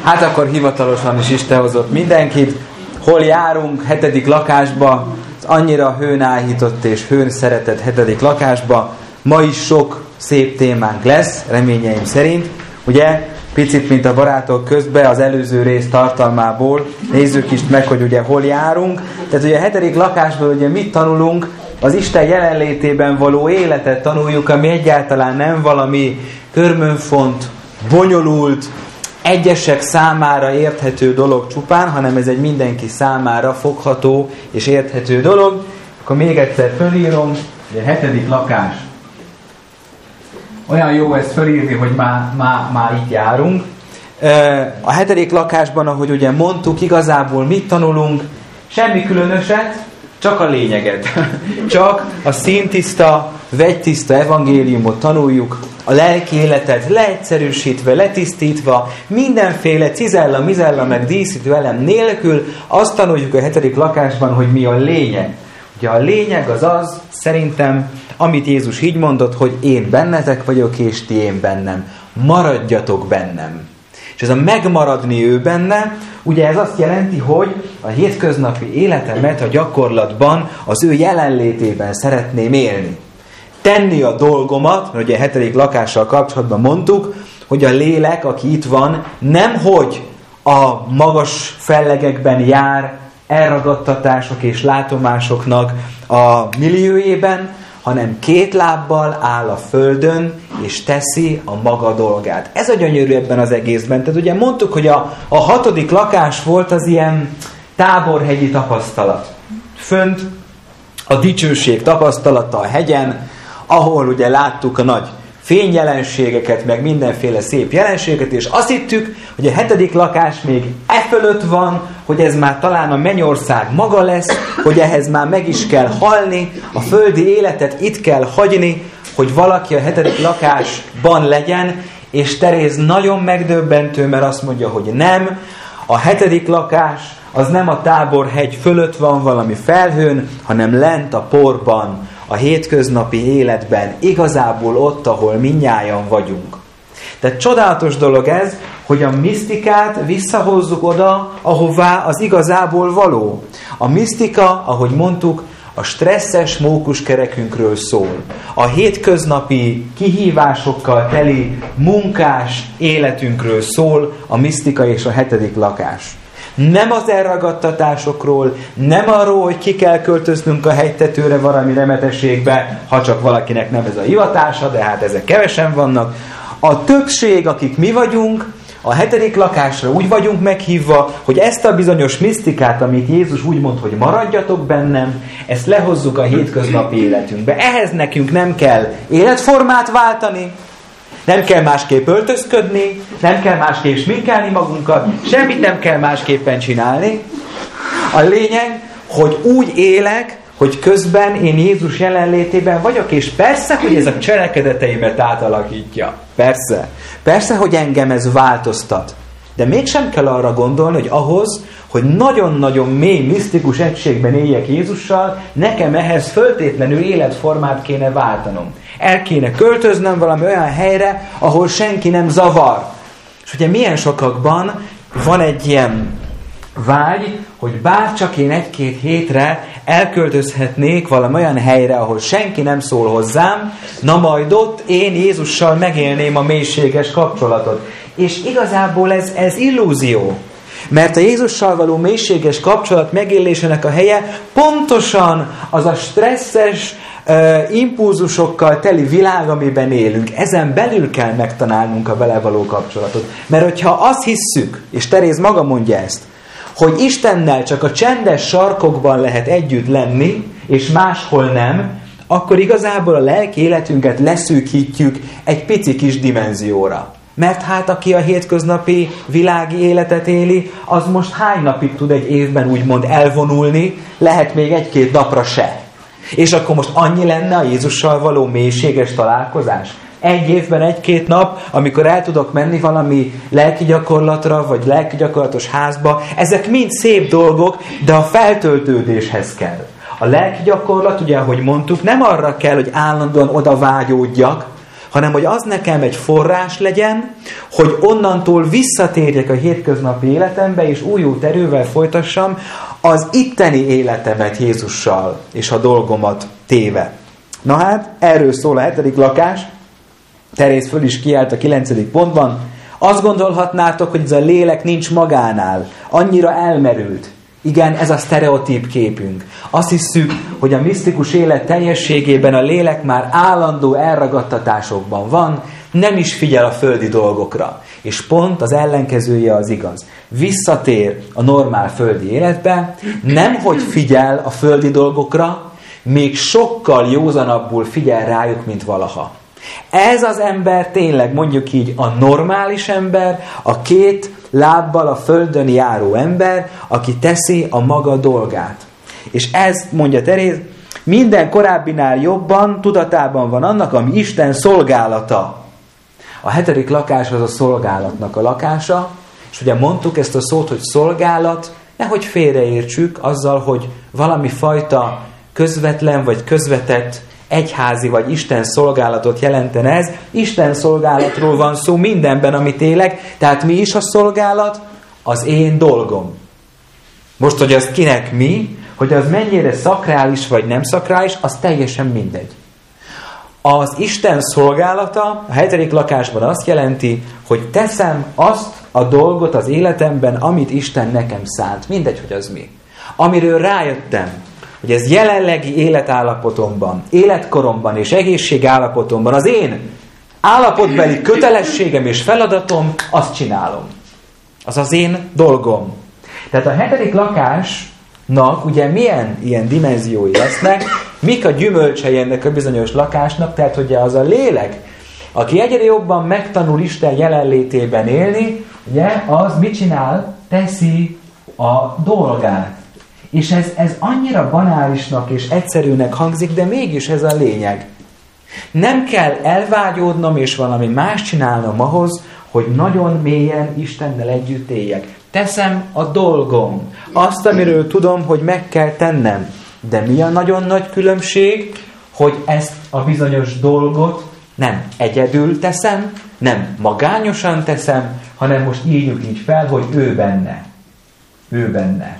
Hát akkor hivatalosan is Isten hozott mindenkit. Hol járunk? 7. lakásba. Az annyira hőn áhított és hőn szeretett 7. lakásba. Ma is sok szép témánk lesz, reményeim szerint. Ugye, picit, mint a barátok közben az előző rész tartalmából. Nézzük is meg, hogy ugye hol járunk. Tehát ugye a 7. lakásból ugye mit tanulunk? Az Isten jelenlétében való életet tanuljuk, ami egyáltalán nem valami körmönfont, bonyolult, egyesek számára érthető dolog csupán, hanem ez egy mindenki számára fogható és érthető dolog. Akkor még egyszer fölírom, a 7. lakás. Olyan jó ezt fölírni, hogy már itt járunk. A 7. lakásban, ahogy ugye mondtuk, igazából mit tanulunk? Semmi különöset, csak a lényeget. Csak a színtiszta, vegytiszta evangéliumot tanuljuk, a lelki életet leegyszerűsítve, letisztítva, mindenféle cizella, mizella, meg díszítő elem nélkül, azt tanuljuk a 7. lakásban, hogy mi a lényeg. Ugye a lényeg az szerintem, amit Jézus így mondott, hogy én bennetek vagyok, és ti én bennem. Maradjatok bennem. És ez a megmaradni ő benne, ugye ez azt jelenti, hogy a hétköznapi életemet a gyakorlatban az ő jelenlétében szeretném élni. Tenni a dolgomat, mert ugye a 7. lakással kapcsolatban mondtuk, hogy a lélek, aki itt van, nemhogy a magas fellegekben jár elragadtatások és látomásoknak a milliójében, hanem 2 lábbal áll a földön, és teszi a maga dolgát. Ez a gyönyörű ebben az egészben. Tehát ugye mondtuk, hogy a 6. lakás volt az ilyen táborhegyi tapasztalat. Fönt a dicsőség tapasztalata a hegyen, ahol ugye láttuk a nagy fényjelenségeket, meg mindenféle szép jelenségeket, és azt hittük, hogy a 7. lakás még fölött van, hogy ez már talán a mennyország maga lesz, hogy ehhez már meg is kell halni, a földi életet itt kell hagyni, hogy valaki a 7. lakásban legyen, és Teréz nagyon megdöbbentő, mert azt mondja, hogy nem, a 7. lakás az nem a Táborhegy fölött van valami felhőn, hanem lent a porban, a hétköznapi életben, igazából ott, ahol mindnyájan vagyunk. Tehát csodálatos dolog ez, hogy a misztikát visszahozzuk oda, ahová az igazából való. A misztika, ahogy mondtuk, a stresszes mókuskerekünkről szól. A hétköznapi kihívásokkal teli munkás életünkről szól a misztika és a 7. lakás. Nem az elragadtatásokról, nem arról, hogy ki kell költöznünk a hegytetőre valami remetességbe, ha csak valakinek nem ez a hivatása, de hát ezek kevesen vannak. A többség, akik mi vagyunk, a 7. lakásra úgy vagyunk meghívva, hogy ezt a bizonyos misztikát, amit Jézus úgy mond, hogy maradjatok bennem, ezt lehozzuk a hétköznapi életünkbe. Ehhez nekünk nem kell életformát váltani, nem kell másképp öltözködni, nem kell másképp sminkelni magunkat, semmit nem kell másképpen csinálni. A lényeg, hogy úgy élek, hogy közben én Jézus jelenlétében vagyok, és persze, hogy ez a cselekedeteimet átalakítja. Persze, hogy engem ez változtat. De mégsem kell arra gondolni, hogy ahhoz, hogy nagyon-nagyon mély, misztikus egységben éljek Jézussal, nekem ehhez föltétlenül életformát kéne váltanom. El kéne költöznöm valami olyan helyre, ahol senki nem zavar. És ugye milyen sokakban van egy ilyen vágy, hogy bárcsak én 1-2 hétre elköltözhetnék valami olyan helyre, ahol senki nem szól hozzám, na majd ott én Jézussal megélném a mélységes kapcsolatot. És igazából ez illúzió. Mert a Jézussal való mélységes kapcsolat megélésének a helye pontosan az a stresszes, impulzusokkal teli világ, amiben élünk. Ezen belül kell megtanálnunk a vele való kapcsolatot. Mert hogyha azt hisszük, és Teréz maga mondja ezt, hogy Istennel csak a csendes sarkokban lehet együtt lenni, és máshol nem, akkor igazából a lelki életünket leszűkítjük egy pici kis dimenzióra. Mert hát aki a hétköznapi világi életet éli, az most hány napig tud egy évben úgymond elvonulni, lehet még 1-2 napra se. És akkor most annyi lenne a Jézussal való mélységes találkozás? Egy évben 1-2 nap, amikor el tudok menni valami lelki gyakorlatra, vagy lelki gyakorlatos házba, ezek mind szép dolgok, de a feltöltődéshez kell. A lelki gyakorlat, ugye ahogy mondtuk, nem arra kell, hogy állandóan oda vágyódjak, hanem hogy az nekem egy forrás legyen, hogy onnantól visszatérjek a hétköznapi életembe, és új erővel folytassam az itteni életemet Jézussal, és a dolgomat téve. Na hát, erről szól a 7. lakás. Teréz föl is kiállt a 9. pontban. Azt gondolhatnátok, hogy ez a lélek nincs magánál, annyira elmerült. Igen, ez a sztereotíp képünk. Azt hiszük, hogy a misztikus élet teljességében a lélek már állandó elragadtatásokban van, nem is figyel a földi dolgokra. És pont az ellenkezője az igaz. Visszatér a normál földi életbe, nemhogy figyel a földi dolgokra, még sokkal józanabbul figyel rájuk, mint valaha. Ez az ember tényleg, mondjuk így, a normális ember, a 2 lábbal a földön járó ember, aki teszi a maga dolgát. És ez, mondja Teréz, minden korábbinál jobban tudatában van annak, ami Isten szolgálata. A 7. lakás az a szolgálatnak a lakása, és ugye mondtuk ezt a szót, hogy szolgálat, nehogy félreértsük azzal, hogy valami fajta közvetlen vagy közvetett egyházi vagy Isten szolgálatot jelenten ez. Isten szolgálatról van szó mindenben, amit élek. Tehát mi is a szolgálat? Az én dolgom. Most, hogy az kinek mi, hogy az mennyire szakrális vagy nem szakrális, az teljesen mindegy. Az Isten szolgálata a 7. lakásban azt jelenti, hogy teszem azt a dolgot az életemben, amit Isten nekem szánt. Mindegy, hogy az mi. Amiről rájöttem, hogy ez jelenlegi életállapotomban, életkoromban és egészségállapotomban az én állapotbeli kötelességem és feladatom, azt csinálom. Az az én dolgom. Tehát a 7. lakásnak ugye milyen ilyen dimenziói lesznek, mik a gyümölcsei ennek a bizonyos lakásnak, tehát ugye az a lélek, aki egyre jobban megtanul Isten jelenlétében élni, ugye az mit csinál? Teszi a dolgát. És ez annyira banálisnak és egyszerűnek hangzik, de mégis ez a lényeg. Nem kell elvágyódnom és valami más csinálnom ahhoz, hogy nagyon mélyen Istennel együtt éljek. Teszem a dolgom. Azt, amiről tudom, hogy meg kell tennem. De mi a nagyon nagy különbség, hogy ezt a bizonyos dolgot nem egyedül teszem, nem magányosan teszem, hanem most írjuk így fel, hogy ő benne. Ő benne.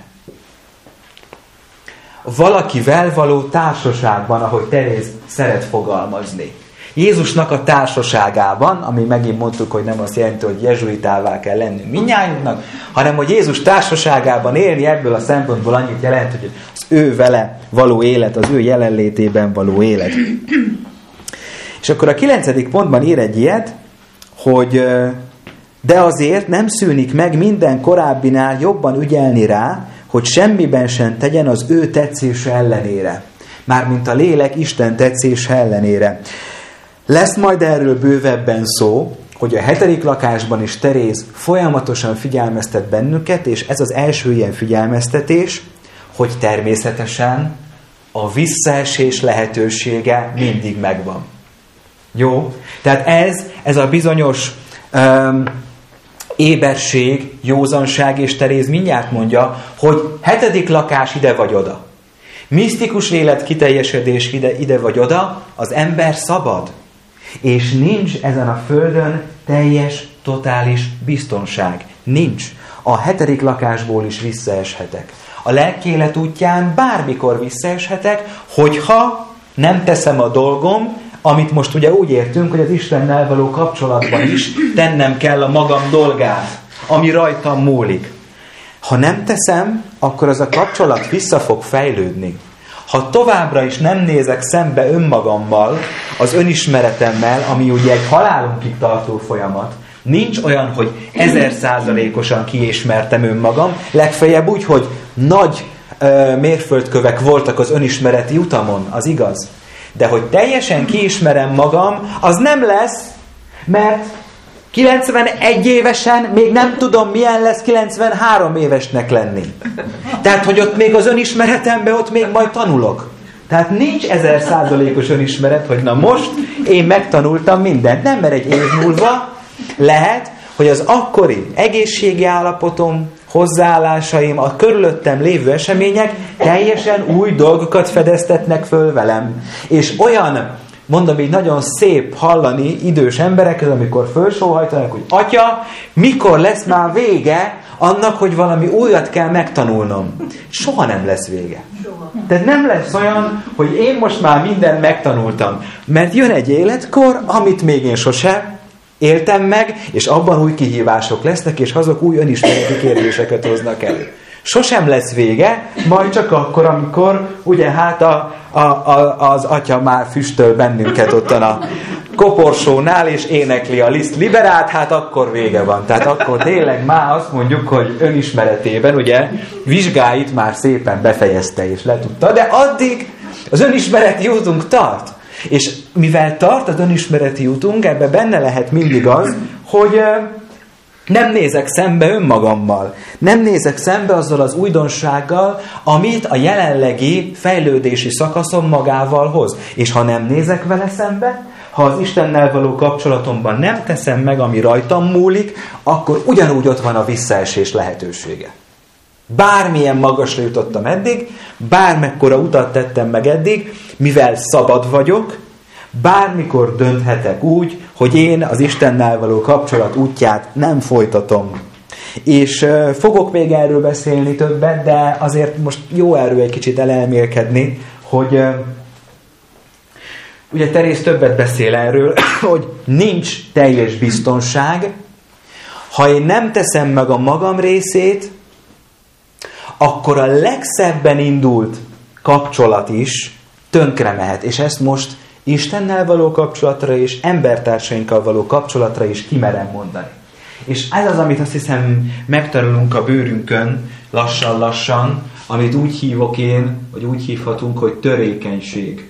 Valakivel való társaságban, ahogy Teréz szeret fogalmazni. Jézusnak a társaságában, ami megint mondtuk, hogy nem azt jelenti, hogy jezsuitává kell lennünk mindnyájunknak, hanem hogy Jézus társaságában élni, ebből a szempontból annyit jelent, hogy az ő vele való élet, az ő jelenlétében való élet. És akkor a 9. pontban ír egy ilyet, hogy de azért nem szűnik meg minden korábbinál jobban ügyelni rá, hogy semmiben sem tegyen az ő tetszése ellenére. Mármint a lélek Isten tetszése ellenére. Lesz majd erről bővebben szó, hogy a 7. lakásban is Teréz folyamatosan figyelmeztet bennünket, és ez az első ilyen figyelmeztetés, hogy természetesen a visszaesés lehetősége mindig megvan. Jó? Tehát ez a bizonyos éberség, józanság, és Teréz mindjárt mondja, hogy 7. lakás ide vagy oda. Misztikus élet kiteljesedés ide vagy oda, az ember szabad. És nincs ezen a földön teljes, totális biztonság. Nincs. A 7. lakásból is visszaeshetek. A lelkiélet útján bármikor visszaeshetek, hogyha nem teszem a dolgom, amit most ugye úgy értünk, hogy az Istennel való kapcsolatban is tennem kell a magam dolgát, ami rajtam múlik. Ha nem teszem, akkor az a kapcsolat vissza fog fejlődni. Ha továbbra is nem nézek szembe önmagammal, az önismeretemmel, ami ugye egy halálunkig tartó folyamat, nincs olyan, hogy 1000%-osan kiismertem önmagam, legfeljebb úgy, hogy nagy mérföldkövek voltak az önismereti utamon, az igaz. De hogy teljesen kiismerem magam, az nem lesz, mert 91 évesen még nem tudom, milyen lesz 93 évesnek lenni. Tehát, hogy ott még az önismeretemben, ott még majd tanulok. Tehát nincs 1000%-os önismeret, hogy na most én megtanultam mindent. Nem, mert egy év múlva lehet, hogy az akkori egészségi állapotom, hozzáállásaim, a körülöttem lévő események teljesen új dolgokat fedeztetnek föl velem. És olyan mondom, így nagyon szép hallani idős embereket, amikor fölsóhajtanak, hogy Atya, mikor lesz már vége annak, hogy valami újat kell megtanulnom. Soha nem lesz vége. Tehát nem lesz olyan, hogy én most már mindent megtanultam. Mert jön egy életkor, amit még én sose éltem meg, és abban új kihívások lesznek, és azok új önismereti kérdéseket hoznak elő. Sosem lesz vége, majd csak akkor, amikor ugye hát az Atya már füstöl bennünket ottan a koporsónál, és énekli a Liszt Liberát, hát akkor vége van. Tehát akkor tényleg már azt mondjuk, hogy önismeretében ugye vizsgáit már szépen befejezte és letudta, de addig az önismereti útunk tart. És mivel tart az önismereti útunk, ebben benne lehet mindig az, hogy nem nézek szembe önmagammal. Nem nézek szembe azzal az újdonsággal, amit a jelenlegi fejlődési szakaszom magával hoz. És ha nem nézek vele szembe, ha az Istennel való kapcsolatomban nem teszem meg, ami rajtam múlik, akkor ugyanúgy ott van a visszaesés lehetősége. Bármilyen magasra jutottam eddig, bármekkora utat tettem meg eddig, mivel szabad vagyok, bármikor dönthetek úgy, hogy én az Istennel való kapcsolat útját nem folytatom. És fogok még erről beszélni többet, de azért most jó erről egy kicsit elelmélkedni, hogy ugye Terész többet beszél erről, hogy nincs teljes biztonság, ha én nem teszem meg a magam részét, akkor a legszebben indult kapcsolat is tönkre mehet. És ezt most Istennel való kapcsolatra és embertársainkkal való kapcsolatra is kimerem mondani. És ez az, amit azt hiszem megtanulunk a bőrünkön lassan-lassan, amit úgy hívok én, vagy úgy hívhatunk, hogy törékenység.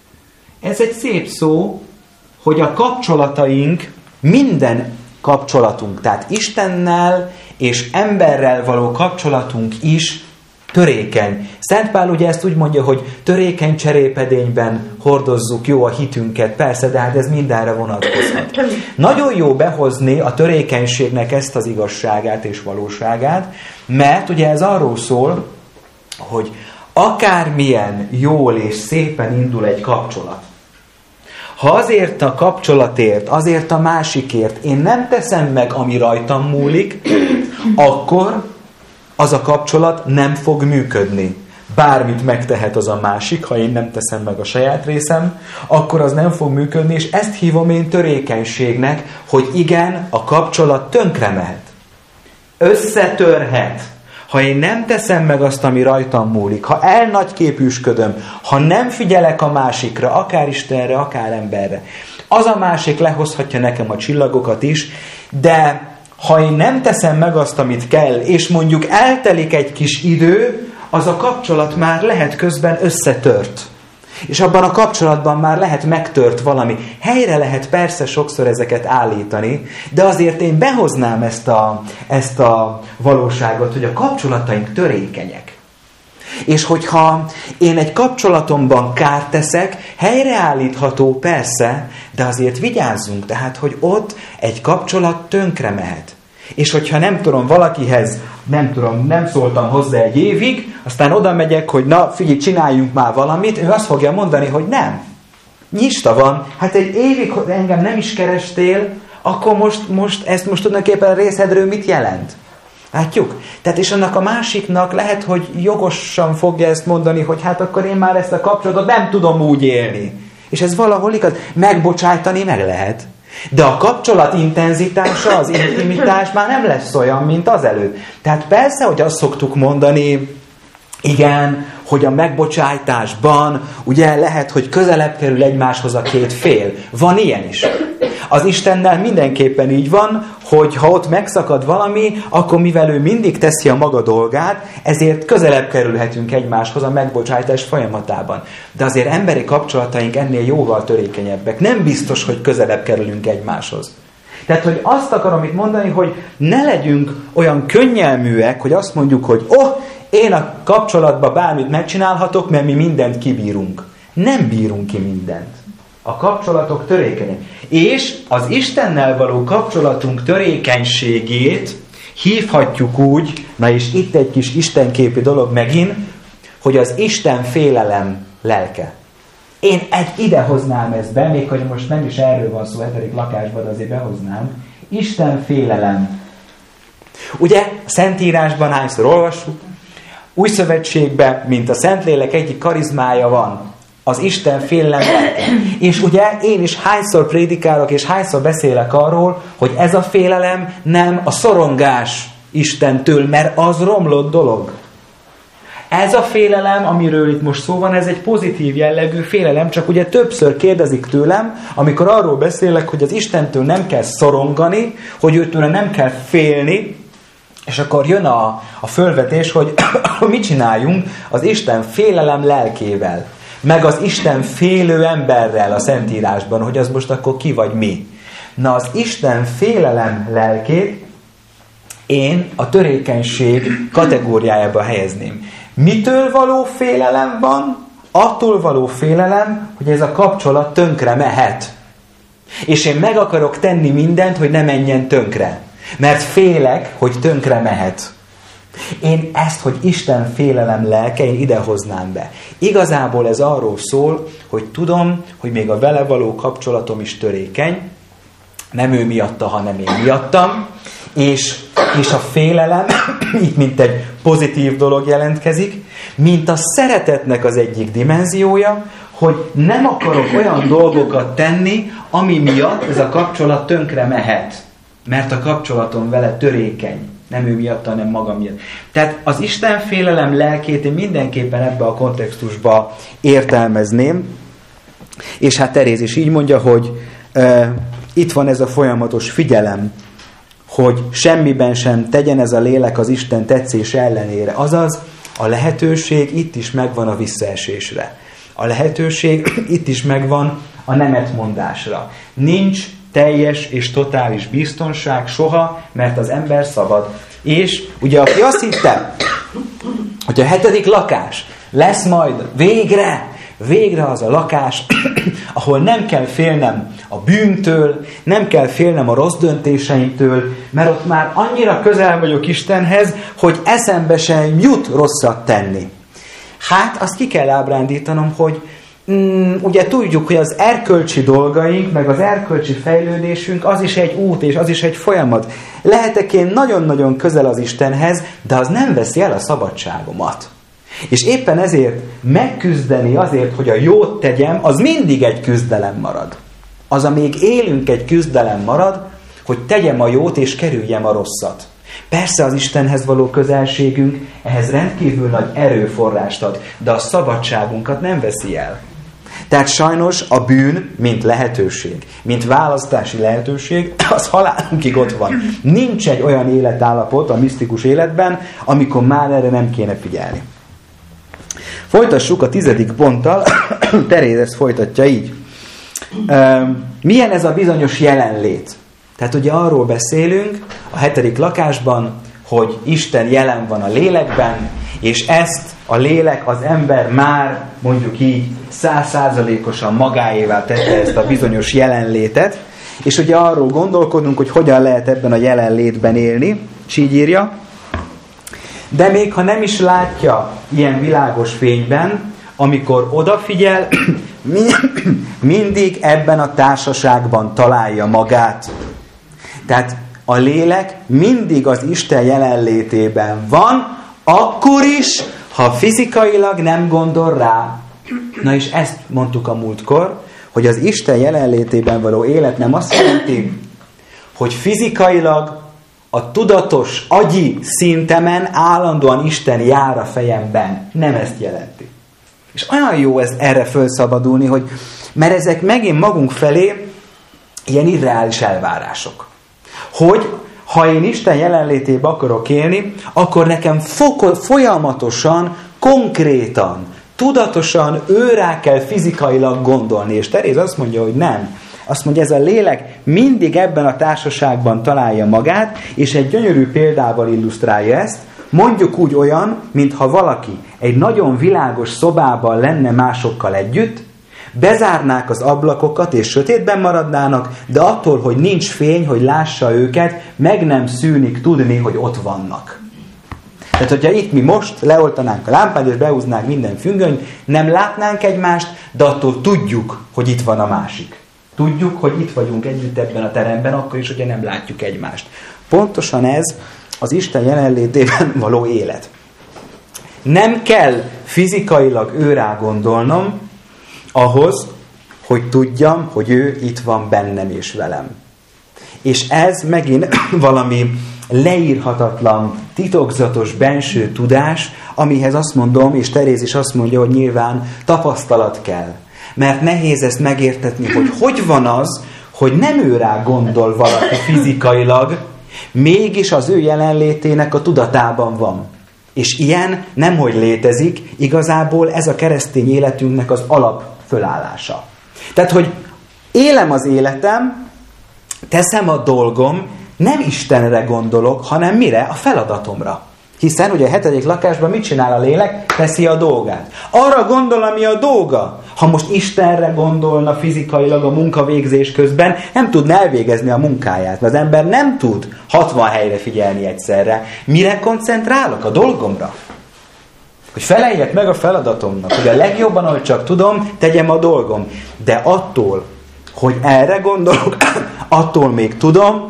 Ez egy szép szó, hogy a kapcsolataink, minden kapcsolatunk, tehát Istennel és emberrel való kapcsolatunk is törékeny. Szent Pál ugye ezt úgy mondja, hogy törékeny cserépedényben hordozzuk jó a hitünket, persze, de hát ez mindenre vonatkozhat. Nagyon jó behozni a törékenységnek ezt az igazságát és valóságát, mert ugye ez arról szól, hogy akármilyen jól és szépen indul egy kapcsolat, ha azért a kapcsolatért, azért a másikért én nem teszem meg, ami rajtam múlik, akkor az a kapcsolat nem fog működni. Bármit megtehet az a másik, ha én nem teszem meg a saját részem, akkor az nem fog működni, és ezt hívom én törékenységnek, hogy igen, a kapcsolat tönkre mehet. Összetörhet. Ha én nem teszem meg azt, ami rajtam múlik, ha elnagyképűsködöm, ha nem figyelek a másikra, akár Istenre, akár emberre, az a másik lehozhatja nekem a csillagokat is, de ha én nem teszem meg azt, amit kell, és mondjuk eltelik egy kis idő, az a kapcsolat már lehet közben összetört. És abban a kapcsolatban már lehet megtört valami. Helyre lehet persze sokszor ezeket állítani, de azért én behoznám ezt a valóságot, hogy a kapcsolataink törékenyek. És hogyha én egy kapcsolatomban kárt teszek, helyreállítható persze, de azért vigyázzunk, tehát, hogy ott egy kapcsolat tönkre mehet. És hogyha nem tudom, valakihez, nem szóltam hozzá egy évig, aztán oda megyek, hogy na, figyelj, csináljunk már valamit, ő azt fogja mondani, hogy nem. Nyista van, hát egy évig engem nem is kerestél, akkor ezt most tulajdonképpen a részedről mit jelent? Látjuk? Tehát és annak a másiknak lehet, hogy jogosan fogja ezt mondani, hogy hát akkor én már ezt a kapcsolatot nem tudom úgy élni. És ez valahol igaz, megbocsájtani meg lehet. De a kapcsolat intenzitása, az intimitás már nem lesz olyan, mint azelőtt. Tehát persze, hogy azt szoktuk mondani, igen, hogy a megbocsájtásban ugye lehet, hogy közelebb kerül egymáshoz a két fél. Van ilyen is. Az Istennel mindenképpen így van, hogy ha ott megszakad valami, akkor mivel ő mindig teszi a maga dolgát, ezért közelebb kerülhetünk egymáshoz a megbocsájtás folyamatában. De azért emberi kapcsolataink ennél jóval törékenyebbek. Nem biztos, hogy közelebb kerülünk egymáshoz. Tehát, hogy azt akarom itt mondani, hogy ne legyünk olyan könnyelműek, hogy azt mondjuk, hogy én a kapcsolatban bármit megcsinálhatok, mert mi mindent kibírunk. Nem bírunk ki mindent. A kapcsolatok törékenyek. És az Istennel való kapcsolatunk törékenységét hívhatjuk úgy, na és itt egy kis istenképi dolog megint, hogy az Isten félelem lelke. Én ide hoznám ezt be, még hogy most nem is erről van szó, 7. lakásban, de azért behoznám. Isten félelem. Ugye, a Szentírásban hányszor olvassuk? Új szövetségben, mint a Szentlélek egyik karizmája van, az Isten félelem lelke. És ugye én is hányszor prédikálok, és hányszor beszélek arról, hogy ez a félelem nem a szorongás Istentől, mert az romlott dolog. Ez a félelem, amiről itt most szó van, ez egy pozitív jellegű félelem, csak ugye többször kérdezik tőlem, amikor arról beszélek, hogy az Istentől nem kell szorongani, hogy őtől nem kell félni, és akkor jön a fölvetés, hogy mit csináljunk az Isten félelem lelkével, meg az Isten félő emberrel a Szentírásban, hogy az most akkor ki vagy mi. Na, az Isten félelem lelkét én a törékenység kategóriájába helyezném. Mitől való félelem van? Attól való félelem, hogy ez a kapcsolat tönkre mehet. És én meg akarok tenni mindent, hogy ne menjen tönkre. Mert félek, hogy tönkre mehet. Én ezt, hogy Isten félelem lelke, én idehoznám be. Igazából ez arról szól, hogy tudom, hogy még a vele való kapcsolatom is törékeny, nem ő miatta, hanem én miattam, és a félelem itt mint egy pozitív dolog jelentkezik, mint a szeretetnek az egyik dimenziója, hogy nem akarok olyan dolgokat tenni, ami miatt ez a kapcsolat tönkre mehet. Mert a kapcsolatom vele törékeny. Nem ő miatt, hanem maga miatt. Tehát az Isten félelem lelkét én mindenképpen ebbe a kontextusba értelmezném. És hát Teréz is így mondja, hogy itt van ez a folyamatos figyelem, hogy semmiben sem tegyen ez a lélek az Isten tetszés ellenére. Azaz, a lehetőség itt is megvan a visszaesésre. A lehetőség itt is megvan a nemetmondásra. Nincs teljes és totális biztonság soha, mert az ember szabad. És ugye aki azt hitte, hogy a 7. lakás lesz majd végre az a lakás, ahol nem kell félnem a bűntől, nem kell félnem a rossz döntéseimtől, mert ott már annyira közel vagyok Istenhez, hogy eszembe sem jut rosszat tenni. Hát azt ki kell ábrándítanom, hogy ugye tudjuk, hogy az erkölcsi dolgaink, meg az erkölcsi fejlődésünk, az is egy út, és az is egy folyamat. Lehetek én nagyon-nagyon közel az Istenhez, de az nem veszi el a szabadságomat. És éppen ezért megküzdeni azért, hogy a jót tegyem, az mindig egy küzdelem marad. Az, amíg élünk, egy küzdelem marad, hogy tegyem a jót és kerüljem a rosszat. Persze az Istenhez való közelségünk ehhez rendkívül nagy erőforrást ad, de a szabadságunkat nem veszi el. Tehát sajnos a bűn, mint lehetőség, mint választási lehetőség, az halálunkig ott van. Nincs egy olyan életállapot a misztikus életben, amikor már erre nem kéne figyelni. Folytassuk a 10. ponttal, Teréz ezt folytatja így. Milyen ez a bizonyos jelenlét? Tehát ugye arról beszélünk a 7. lakásban, hogy Isten jelen van a lélekben, és ezt a lélek, az ember már mondjuk így 100%-osan magáévá tette ezt a bizonyos jelenlétet, és ugye arról gondolkodunk, hogy hogyan lehet ebben a jelenlétben élni, és így írja. De még ha nem is látja ilyen világos fényben, amikor odafigyel, mindig ebben a társaságban találja magát. Tehát a lélek mindig az Isten jelenlétében van, akkor is, ha fizikailag nem gondol rá. Na és ezt mondtuk a múltkor, hogy az Isten jelenlétében való élet nem azt jelenti, hogy fizikailag a tudatos, agyi szintemen állandóan Isten jár a fejemben. Nem ezt jelenti. És olyan jó erre felszabadulni, hogy mert ezek megint magunk felé ilyen irreális elvárások. Hogy ha én Isten jelenlétébe akarok élni, akkor nekem folyamatosan, konkrétan, tudatosan őrá kell fizikailag gondolni. És Teréz azt mondja, hogy nem. Azt mondja, ez a lélek mindig ebben a társaságban találja magát, és egy gyönyörű példával illusztrálja ezt. Mondjuk úgy olyan, mintha valaki egy nagyon világos szobában lenne másokkal együtt, bezárnák az ablakokat és sötétben maradnának, de attól, hogy nincs fény, hogy lássa őket, meg nem szűnik tudni, hogy ott vannak. Tehát, hogyha itt mi most leoltanánk a lámpát, és behúznánk minden függönyt, nem látnánk egymást, de attól tudjuk, hogy itt van a másik. Tudjuk, hogy itt vagyunk együtt ebben a teremben, akkor is, hogyha nem látjuk egymást. Pontosan ez az Isten jelenlétében való élet. Nem kell fizikailag őrá gondolnom ahhoz, hogy tudjam, hogy ő itt van bennem és velem. És ez megint valami leírhatatlan, titokzatos benső tudás, amihez azt mondom, és Teréz is azt mondja, hogy nyilván tapasztalat kell. Mert nehéz ezt megértetni, hogy van az, hogy nem ő rá gondol valaki fizikailag, mégis az ő jelenlétének a tudatában van. És ilyen nemhogy létezik, igazából ez a keresztény életünknek az alapfölállása. Tehát, hogy élem az életem, teszem a dolgom, nem Istenre gondolok, hanem mire? A feladatomra. Hiszen ugye a 7. lakásban mit csinál a lélek? Teszi a dolgát. Arra gondol, ami a dolga. Ha most Istenre gondolna fizikailag a munkavégzés közben, nem tudna elvégezni a munkáját. Mert az ember nem tud 60 helyre figyelni egyszerre. Mire koncentrálok? A dolgomra. Hogy feleljek meg a feladatomnak. Hogy a legjobban, ahogy csak tudom, tegyem a dolgom. De attól, hogy erre gondolok, attól még tudom,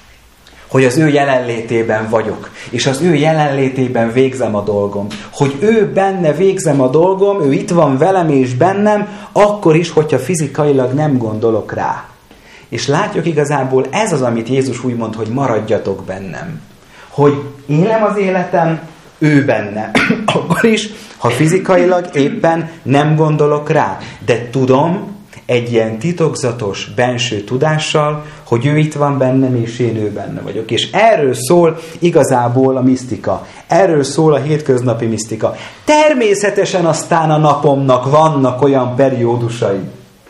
hogy az ő jelenlétében vagyok, és az ő jelenlétében végzem a dolgom. Hogy ő benne végzem a dolgom, ő itt van velem és bennem, akkor is, hogyha fizikailag nem gondolok rá. És látjuk igazából ez az, amit Jézus úgy mond, hogy maradjatok bennem. Hogy élem az életem, ő benne. Akkor is, ha fizikailag éppen nem gondolok rá. De tudom, egy ilyen titokzatos benső tudással, hogy ő itt van bennem, és én ő benne vagyok. És erről szól igazából a misztika. Erről szól a hétköznapi misztika. Természetesen aztán a napomnak vannak olyan periódusai,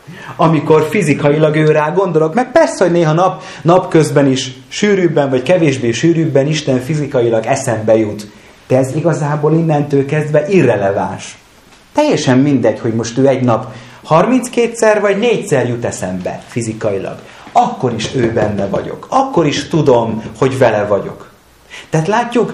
amikor fizikailag ő rá gondolok, meg persze, hogy néha napközben is sűrűbben, vagy kevésbé sűrűbben Isten fizikailag eszembe jut. De ez igazából innentől kezdve irreleváns. Teljesen mindegy, hogy most ő egy nap 32-szer vagy 4-szer jut eszembe fizikailag. Akkor is ő benne vagyok. Akkor is tudom, hogy vele vagyok. Tehát látjuk,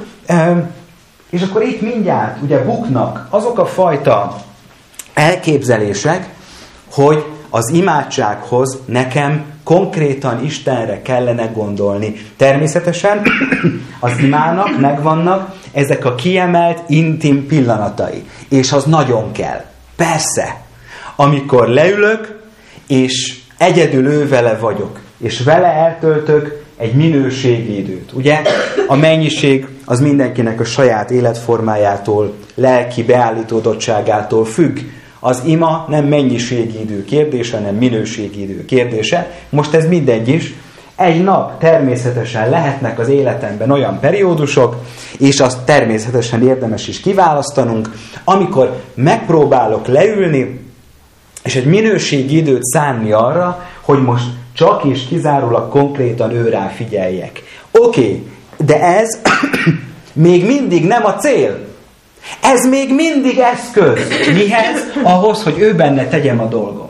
és akkor itt mindjárt ugye buknak azok a fajta elképzelések, hogy az imádsághoz nekem konkrétan Istenre kellene gondolni. Természetesen az imának megvannak ezek a kiemelt, intim pillanatai. És az nagyon kell. Persze. Amikor leülök, és egyedül ő vele vagyok, és vele eltöltök egy minőségi időt. Ugye a mennyiség az mindenkinek a saját életformájától, lelki beállítódottságától függ. Az ima nem mennyiségi idő kérdése, hanem minőségi idő kérdése. Most ez mindegy is. Egy nap természetesen lehetnek az életemben olyan periódusok, és azt természetesen érdemes is kiválasztanunk, amikor megpróbálok leülni, és egy minőségi időt szánni arra, hogy most csak és kizárólag konkrétan őrá figyeljek. Oké, de ez még mindig nem a cél. Ez még mindig eszköz. Mihez? Ahhoz, hogy ő benne tegyem a dolgom.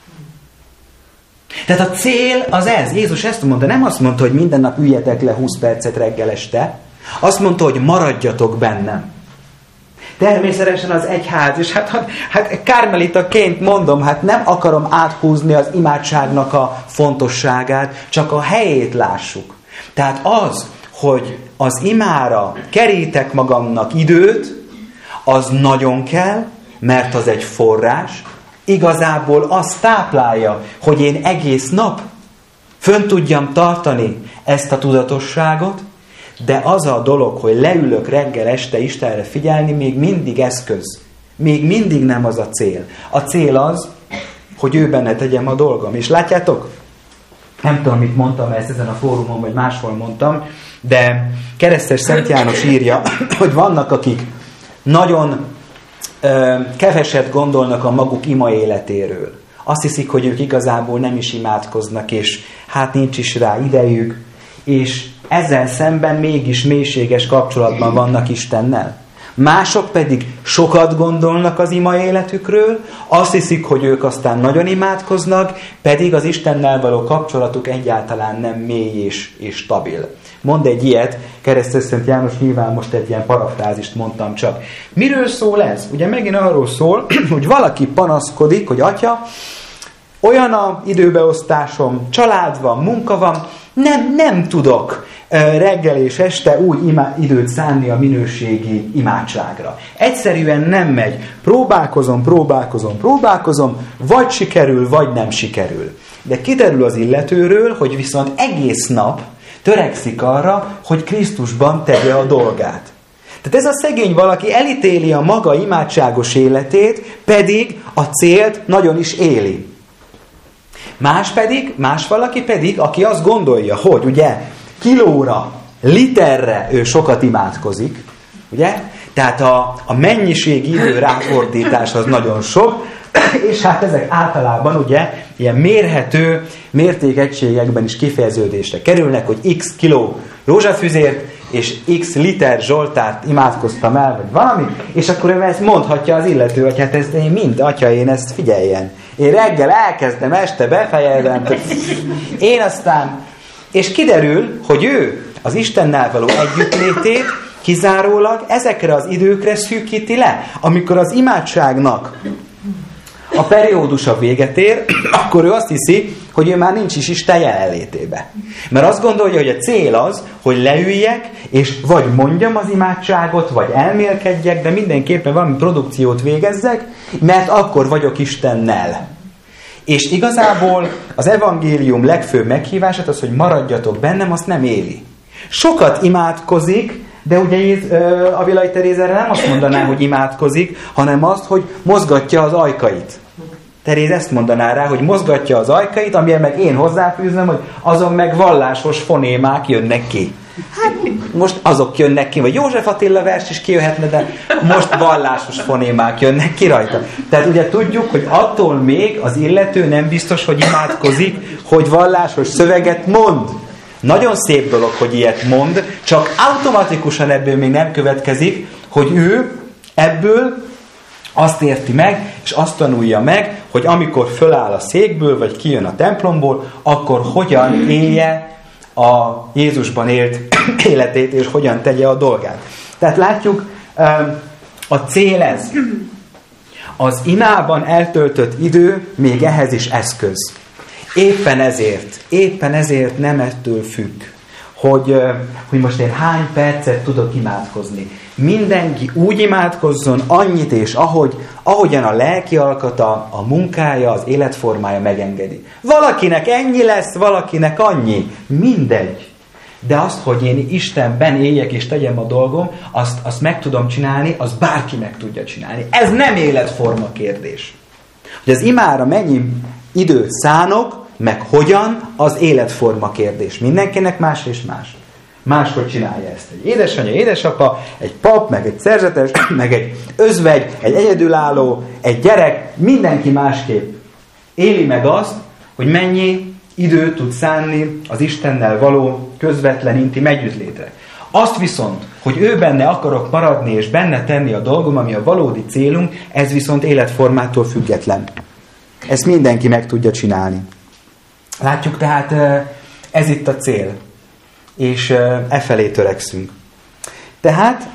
Tehát a cél az ez. Jézus ezt mondta, nem azt mondta, hogy minden nap üljetek le 20 percet reggel este. Azt mondta, hogy maradjatok bennem. Természetesen az egyház, és hát kármelitaként mondom, hát nem akarom áthúzni az imádságnak a fontosságát, csak a helyét lássuk. Tehát az, hogy az imára kerítek magamnak időt, az nagyon kell, mert az egy forrás, igazából azt táplálja, hogy én egész nap fönn tudjam tartani ezt a tudatosságot, de az a dolog, hogy leülök reggel este Istenre figyelni, még mindig eszköz. Még mindig nem az a cél. A cél az, hogy ő benne tegyem a dolgom. És látjátok? Nem tudom, mit mondtam ezt ezen a fórumon, vagy máshol mondtam, de Keresztes Szent János írja, hogy vannak, akik nagyon keveset gondolnak a maguk ima életéről. Azt hiszik, hogy ők igazából nem is imádkoznak, és hát nincs is rá idejük, és ezzel szemben mégis mélységes kapcsolatban vannak Istennel. Mások pedig sokat gondolnak az ima életükről, azt hiszik, hogy ők aztán nagyon imádkoznak, pedig az Istennel való kapcsolatuk egyáltalán nem mély és stabil. mond egy ilyet, Keresztes Szent János, nyilván most egy ilyen parafrázist mondtam csak. Miről szól ez? Ugye megint arról szól, hogy valaki panaszkodik, hogy atya, olyan a időbeosztásom, család van, munka van, nem tudok reggel és este úgy időt szánni a minőségi imádságra. Egyszerűen nem megy. Próbálkozom, vagy sikerül, vagy nem sikerül. De kiderül az illetőről, hogy viszont egész nap törekszik arra, hogy Krisztusban tegye a dolgát. Tehát ez a szegény valaki elítéli a maga imádságos életét, pedig a célt nagyon is éli. Más valaki pedig, aki azt gondolja, hogy ugye kilóra, literre ő sokat imádkozik, ugye? Tehát a mennyiségi idő ráfordítás az nagyon sok, és hát ezek általában ugye ilyen mérhető mértékegységekben is kifejeződésre kerülnek, hogy x kiló rózsafüzért és x liter Zsoltárt imádkoztam el, vagy valami, és akkor ezt mondhatja az illető, hogy hát ezt én mind, atya, én ezt figyeljen. Én reggel elkezdem, este befejezem, én aztán... És kiderül, hogy ő az Istennel való együttlétét kizárólag ezekre az időkre szűkíti le. Amikor az imádságnak a periódusa véget ér, akkor ő azt hiszi, hogy ő már nincs is Isten jelenlétébe. Mert azt gondolja, hogy a cél az, hogy leüljek, és vagy mondjam az imádságot, vagy elmélkedjek, de mindenképpen valami produkciót végezzek, mert akkor vagyok Istennel. És igazából az evangélium legfőbb meghívását az, hogy maradjatok bennem, azt nem éli. Sokat imádkozik, de ugye Avilai Teréz erre nem azt mondaná, hogy imádkozik, hanem azt, hogy mozgatja az ajkait. Teréz ezt mondaná rá, hogy mozgatja az ajkait, amire meg én hozzáfűznöm, hogy azon meg vallásos fonémák jönnek ki. Hát most azok jönnek ki, vagy József Attila vers is kijöhetne, de most vallásos fonémák jönnek ki rajta. Tehát ugye tudjuk, hogy attól még az illető nem biztos, hogy imádkozik, hogy vallásos szöveget mond. Nagyon szép dolog, hogy ilyet mond, csak automatikusan ebből még nem következik, hogy ő ebből azt érti meg, és azt tanulja meg, hogy amikor föláll a székből, vagy kijön a templomból, akkor hogyan élje a Jézusban élt életét, és hogyan tegye a dolgát. Tehát látjuk, a cél ez. Az imában eltöltött idő még ehhez is eszköz. Éppen ezért nem ettől függ, hogy most én hány percet tudok imádkozni. Mindenki úgy imádkozzon annyit és ahogyan a lelki alkata, a munkája, az életformája megengedi. Valakinek ennyi lesz, valakinek annyi. Mindegy. De azt, hogy én Istenben éljek és tegyem a dolgom, azt meg tudom csinálni, az bárki meg tudja csinálni. Ez nem életforma kérdés. Hogy az imára mennyi időt szánok, meg hogyan, az életforma kérdés. Mindenkinek más és más. Máshogy csinálja ezt. Egy édesanyja, édesapa, egy pap, meg egy szerzetes, meg egy özvegy, egy egyedülálló, egy gyerek, mindenki másképp éli meg azt, hogy mennyi időt tud szánni az Istennel való közvetlen intim együttlétre. Azt viszont, hogy ő benne akarok maradni, és benne tenni a dolgom, ami a valódi célunk, ez viszont életformától független. Ezt mindenki meg tudja csinálni. Látjuk tehát, ez itt a cél. És felé törekszünk. Tehát,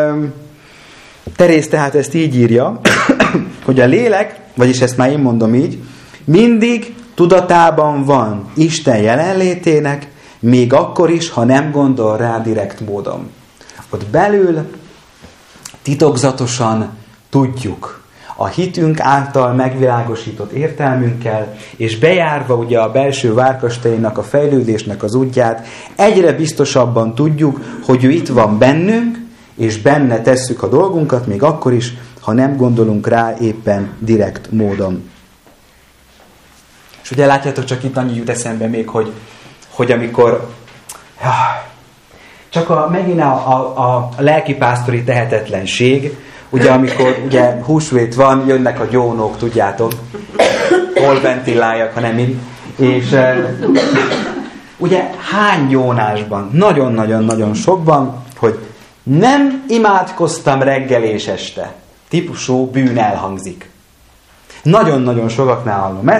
Teréz tehát ezt így írja, hogy a lélek, vagyis ezt már én mondom így, mindig tudatában van Isten jelenlétének, még akkor is, ha nem gondol rá direkt módon. Ott belül titokzatosan tudjuk, a hitünk által megvilágosított értelmünkkel, és bejárva ugye a belső várkastélynak, a fejlődésnek az útját, egyre biztosabban tudjuk, hogy ő itt van bennünk, és benne tesszük a dolgunkat, még akkor is, ha nem gondolunk rá éppen direkt módon. És ugye látjátok, csak itt annyi jut eszembe még, hogy amikor csak megint a lelkipásztori tehetetlenség, ugye amikor ugye húsvét van, jönnek a gyónók, tudjátok, hol ventiláljak, ha nem így. És ugye hány gyónásban, nagyon-nagyon-nagyon sokban, hogy nem imádkoztam reggel és este típusú bűn elhangzik. Nagyon-nagyon sokaknál hallom ezt,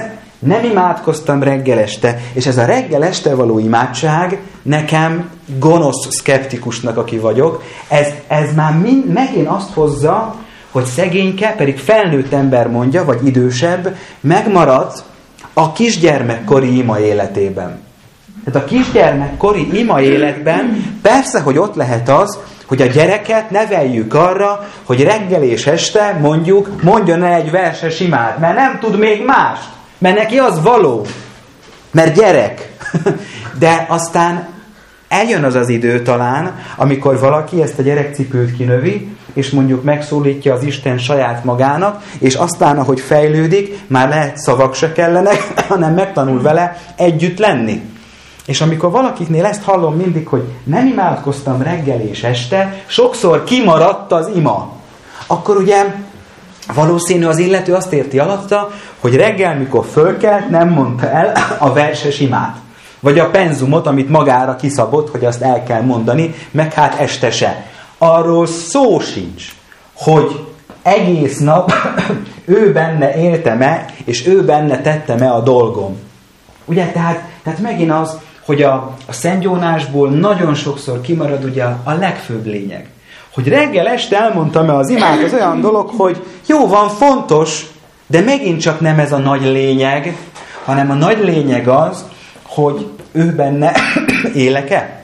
Nem imádkoztam reggel este, és ez a reggel este való imádság nekem gonosz szkeptikusnak, aki vagyok, ez már megint azt hozza, hogy szegényke, pedig felnőtt ember mondja, vagy idősebb, megmaradt a kisgyermekkori ima életében. Tehát a kisgyermekkori ima életben persze, hogy ott lehet az, hogy a gyereket neveljük arra, hogy reggel és este mondjon el egy verses imát, mert nem tud még más, mert neki az való, mert gyerek. De aztán eljön az az idő talán, amikor valaki ezt a gyerekcipőt kinövi, és mondjuk megszólítja az Isten saját magának, és aztán, ahogy fejlődik, már lehet szavak se kellenek, hanem megtanul vele együtt lenni. És amikor valakiknél ezt hallom mindig, hogy nem imádkoztam reggel és este, sokszor kimaradt az ima. Akkor ugye valószínű az illető azt érti alatta, hogy reggel, mikor fölkelt, nem mondta el a verses imát. Vagy a penzumot, amit magára kiszabott, hogy azt el kell mondani, meg hát este se. Arról szó sincs, hogy egész nap ő benne éltem-e, és ő benne tettem-e a dolgom. Ugye, tehát megint az, hogy a Szent Jónásból nagyon sokszor kimarad ugye a legfőbb lényeg. Hogy reggel este elmondtam-e az imát, az olyan dolog, hogy jó van, fontos, de megint csak nem ez a nagy lényeg, hanem a nagy lényeg az, hogy ő benne élek-e.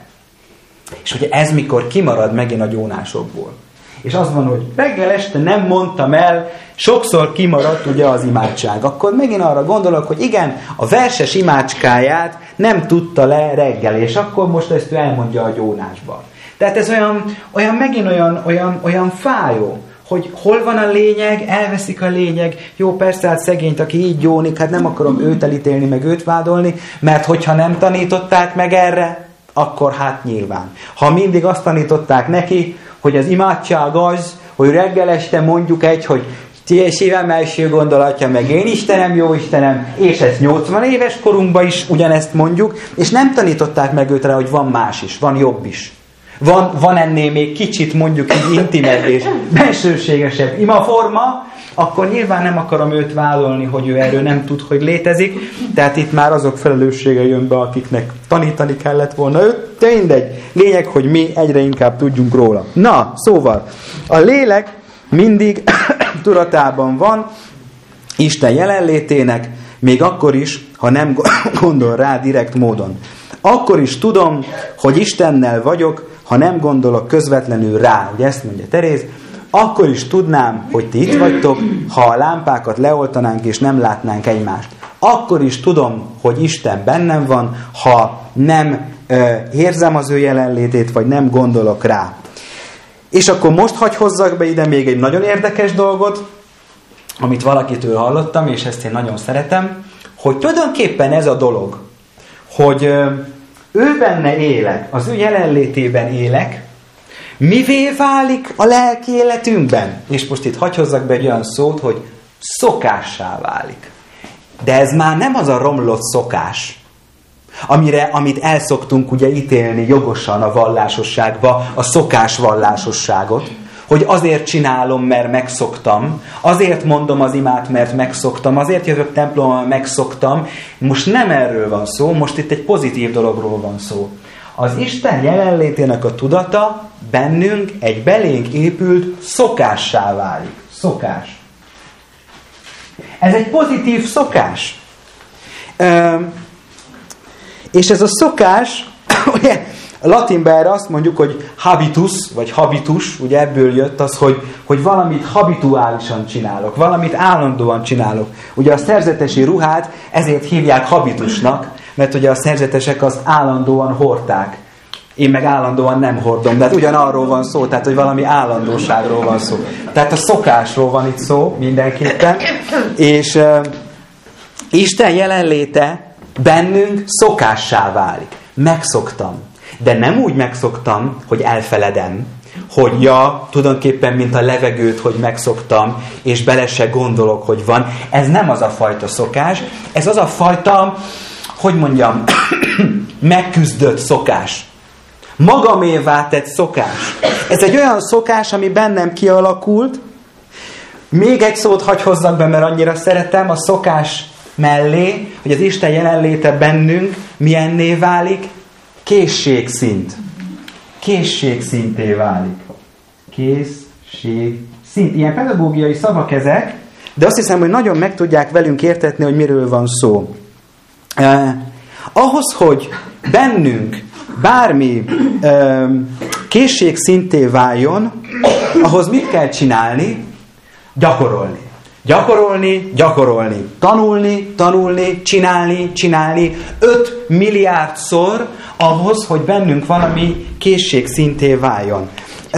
És ugye ez mikor kimarad megint a gyónásokból. És az van, hogy reggel este nem mondtam el, sokszor kimaradt ugye az imádság. Akkor megint arra gondolok, hogy igen, a verses imácskáját nem tudta le reggel, és akkor most ezt ő elmondja a gyónásban. Tehát ez megint olyan fájó, hogy hol van a lényeg, elveszik a lényeg. Jó, persze, hát szegényt, aki így gyónik, hát nem akarom őt elítélni, meg őt vádolni, mert hogyha nem tanították meg erre, akkor hát nyilván. Ha mindig azt tanították neki, hogy az imádság az, hogy reggel este mondjuk hogy szívem első gondolatja, meg én Istenem, jó Istenem, és ezt 80 éves korunkban is ugyanezt mondjuk, és nem tanították meg őt rá, hogy van más is, van jobb is. Van ennél még kicsit mondjuk így intimebb és bensőségesebb imaforma, akkor nyilván nem akarom őt vádolni, hogy ő erről nem tud, hogy létezik. Tehát itt már azok felelőssége jön be, akiknek tanítani kellett volna őt. De mindegy. Lényeg, hogy mi egyre inkább tudjunk róla. Na, szóval, a lélek mindig tudatában van Isten jelenlétének, még akkor is, ha nem gondol rá direkt módon. Akkor is tudom, hogy Istennel vagyok, ha nem gondolok közvetlenül rá. Ugye ezt mondja Teréz, akkor is tudnám, hogy ti itt vagytok, ha a lámpákat leoltanánk és nem látnánk egymást. Akkor is tudom, hogy Isten bennem van, ha nem érzem az ő jelenlétét, vagy nem gondolok rá. És akkor most hadd hozzak be ide még egy nagyon érdekes dolgot, amit valakitől hallottam, és ezt én nagyon szeretem, hogy tulajdonképpen ez a dolog, hogy ő benne élek, az ő jelenlétében élek, mivé válik a lelki életünkben? És most itt hadd hozzak be egy olyan szót, hogy szokássá válik. De ez már nem az a romlott szokás, amit elszoktunk ugye ítélni jogosan a vallásosságba, a szokásvallásosságot, hogy azért csinálom, mert megszoktam, azért mondom az imát, mert megszoktam, azért jövök templomba, mert megszoktam. Most nem erről van szó, most itt egy pozitív dologról van szó. Az Isten jelenlétének a tudata bennünk egy belénk épült szokássá válik. Szokás. Ez egy pozitív szokás. És ez a szokás, ugye, latinban erre azt mondjuk, hogy habitus, vagy habitus, ugye ebből jött az, hogy valamit habituálisan csinálok, valamit állandóan csinálok. Ugye a szerzetesi ruhát ezért hívják habitusnak, mert ugye a szerzetesek az állandóan hordták. Én meg állandóan nem hordom, de hát ugyanarról van szó, tehát hogy valami állandóságról van szó. Tehát a szokásról van itt szó mindenképpen, és Isten jelenléte bennünk szokássá válik. Megszoktam. De nem úgy megszoktam, hogy elfeledem, hogy ja, tulajdonképpen mint a levegőt, hogy megszoktam, és bele se gondolok, hogy van. Ez nem az a fajta szokás, ez az a fajta, hogy mondjam, megküzdött szokás. Magamévá tett szokás. Ez egy olyan szokás, ami bennem kialakult. Még egy szót hagy hozzak be, mert annyira szeretem, a szokás mellé, hogy az Isten jelenléte bennünk milyenné válik? Készségszint. Készségszinté válik. Készségszint. Ilyen pedagógiai szavak ezek, de azt hiszem, hogy nagyon meg tudják velünk értetni, hogy miről van szó. Ahhoz, hogy bennünk bármi készségszinté váljon, ahhoz mit kell csinálni? Gyakorolni. Gyakorolni, gyakorolni. Tanulni, tanulni, csinálni, csinálni. 5 milliárdszor ahhoz, hogy bennünk valami készségszinté váljon.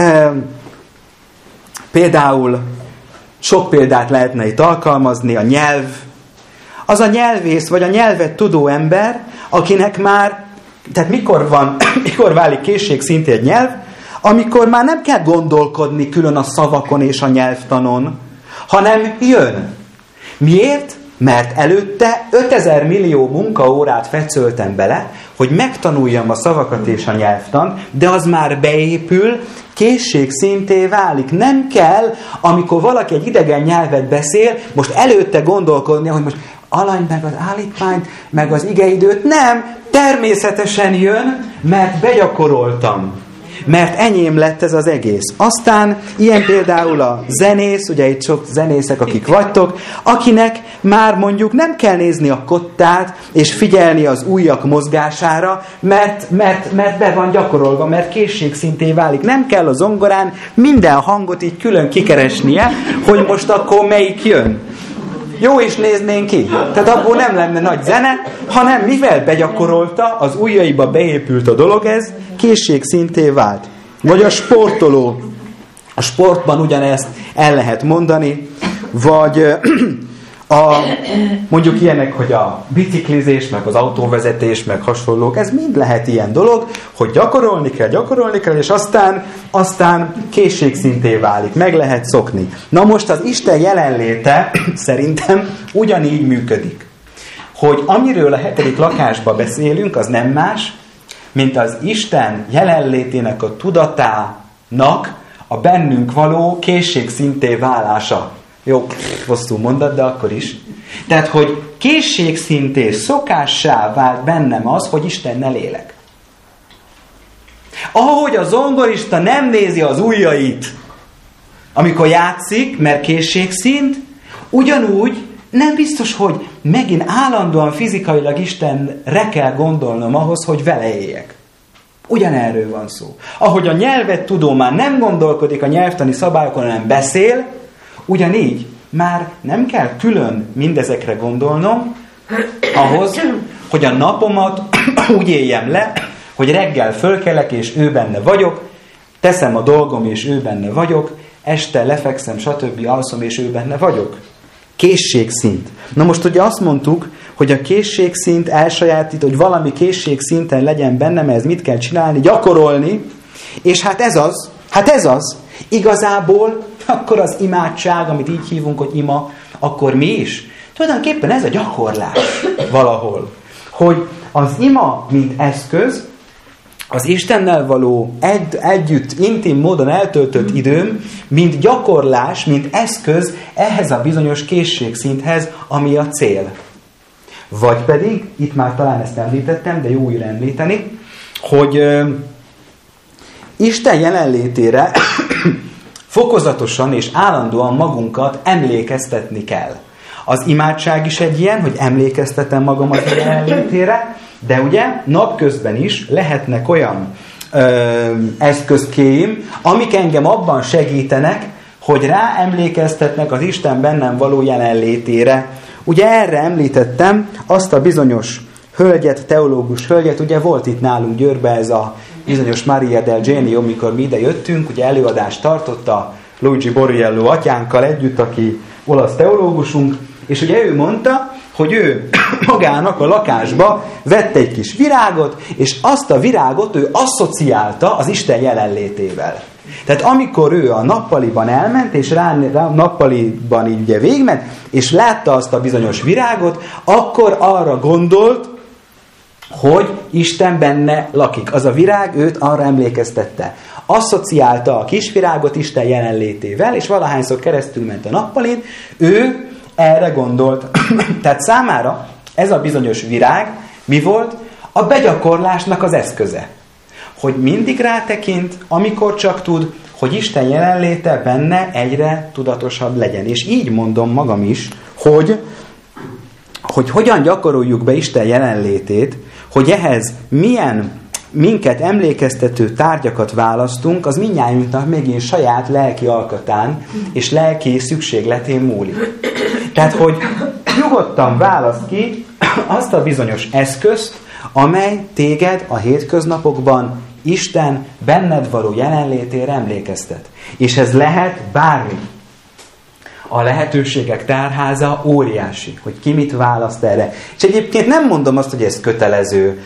Például sok példát lehetne itt alkalmazni, a nyelv. Az a nyelvész, vagy a nyelvet tudó ember, akinek már, tehát mikor válik készségszinté egy nyelv? Amikor már nem kell gondolkodni külön a szavakon és a nyelvtanon, hanem jön. Miért? Mert előtte 5000 millió munkaórát fecöltem bele, hogy megtanuljam a szavakat és a nyelvtant, de az már beépül, készségszinté válik. Nem kell, amikor valaki egy idegen nyelvet beszél, most előtte gondolkodni, hogy most alany meg az állítmányt, meg az igeidőt. Nem, természetesen jön, mert begyakoroltam. Mert enyém lett ez az egész. Aztán ilyen például a zenész, ugye itt sok zenészek, akik vagytok, akinek már mondjuk nem kell nézni a kottát, és figyelni az ujjak mozgására, mert be van gyakorolva, mert készségszinté válik. Nem kell a zongorán minden hangot így külön kikeresnie, hogy most akkor melyik jön. Jó is néznénk ki. Tehát abból nem lenne nagy zene, hanem mivel begyakorolta, az ujjaiba beépült a dolog, ez készségszinté vált. Vagy a sportoló. A sportban ugyanezt el lehet mondani, vagy mondjuk ilyenek, hogy a biciklizés, meg az autóvezetés, meg hasonlók, ez mind lehet ilyen dolog, hogy gyakorolni kell, és aztán készségszinté válik, meg lehet szokni. Na most az Isten jelenléte szerintem ugyanígy működik. Hogy amiről a 7. lakásban beszélünk, az nem más, mint az Isten jelenlétének a tudatának a bennünk való készségszinté válása. Jó, hosszú mondat, de akkor is. Tehát, hogy készségszinté, szokássá vált bennem az, hogy Istennel élek. Ahogy a zongorista nem nézi az ujjait, amikor játszik, mert készségszint, ugyanúgy nem biztos, hogy megint állandóan fizikailag Istenre kell gondolnom ahhoz, hogy vele éljek. Ugyanerről van szó. Ahogy a nyelvet tudó már nem gondolkodik a nyelvtani szabályokon, hanem beszél, ugyanígy már nem kell külön mindezekre gondolnom ahhoz, hogy a napomat úgy éljem le, hogy reggel fölkelek, és ő benne vagyok, teszem a dolgom, és ő benne vagyok, este lefekszem, stb. Alszom, és ő benne vagyok. Készségszint. Na most ugye azt mondtuk, hogy a készségszint elsajátít, hogy valami készségszinten legyen bennem, ez mit kell csinálni? Gyakorolni, és hát ez az. Igazából akkor az imádság, amit így hívunk, hogy ima, akkor mi is? Tulajdonképpen ez a gyakorlás valahol. Hogy az ima, mint eszköz, az Istennel való együtt, intim módon eltöltött időm, mint gyakorlás, mint eszköz ehhez a bizonyos készségszinthez, ami a cél. Vagy pedig, itt már talán ezt említettem, de jó újra említeni, hogy Isten jelenlétére fokozatosan és állandóan magunkat emlékeztetni kell. Az imádság is egy ilyen, hogy emlékeztetem magam az jelenlétére, de ugye napközben is lehetnek olyan eszközkéim, amik engem abban segítenek, hogy rá emlékeztetnek az Isten bennem való jelenlétére. Ugye erre említettem azt a bizonyos hölgyet, teológus hölgyet, ugye volt itt nálunk Győrbe ez a bizonyos Maria del Genio, mikor mi ide jöttünk, ugye előadást tartotta Luigi Borriello atyánkkal együtt, aki olasz teológusunk, és ugye ő mondta, hogy ő magának a lakásba vett egy kis virágot, és azt a virágot ő asszociálta az Isten jelenlétével. Tehát amikor ő a nappaliban elment, és rá nappaliban így ugye végigment, és látta azt a bizonyos virágot, akkor arra gondolt, hogy Isten benne lakik. Az a virág őt arra emlékeztette. Asszociálta a kisvirágot Isten jelenlétével, és valahányszor keresztül ment a nappalin, ő erre gondolt. Tehát számára ez a bizonyos virág mi volt? A begyakorlásnak az eszköze. Hogy mindig rátekint, amikor csak tud, hogy Isten jelenléte benne egyre tudatosabb legyen. És így mondom magam is, hogy hogyan gyakoroljuk be Isten jelenlétét, hogy ehhez milyen minket emlékeztető tárgyakat választunk, az mindnyájunknak megint saját lelki alkatán és lelki szükségletén múlik. Tehát, hogy nyugodtan választ ki azt a bizonyos eszközt, amely téged a hétköznapokban Isten benned való jelenlétére emlékeztet. És ez lehet bármi. A lehetőségek tárháza óriási, hogy ki mit választ erre. És egyébként nem mondom azt, hogy ez kötelező.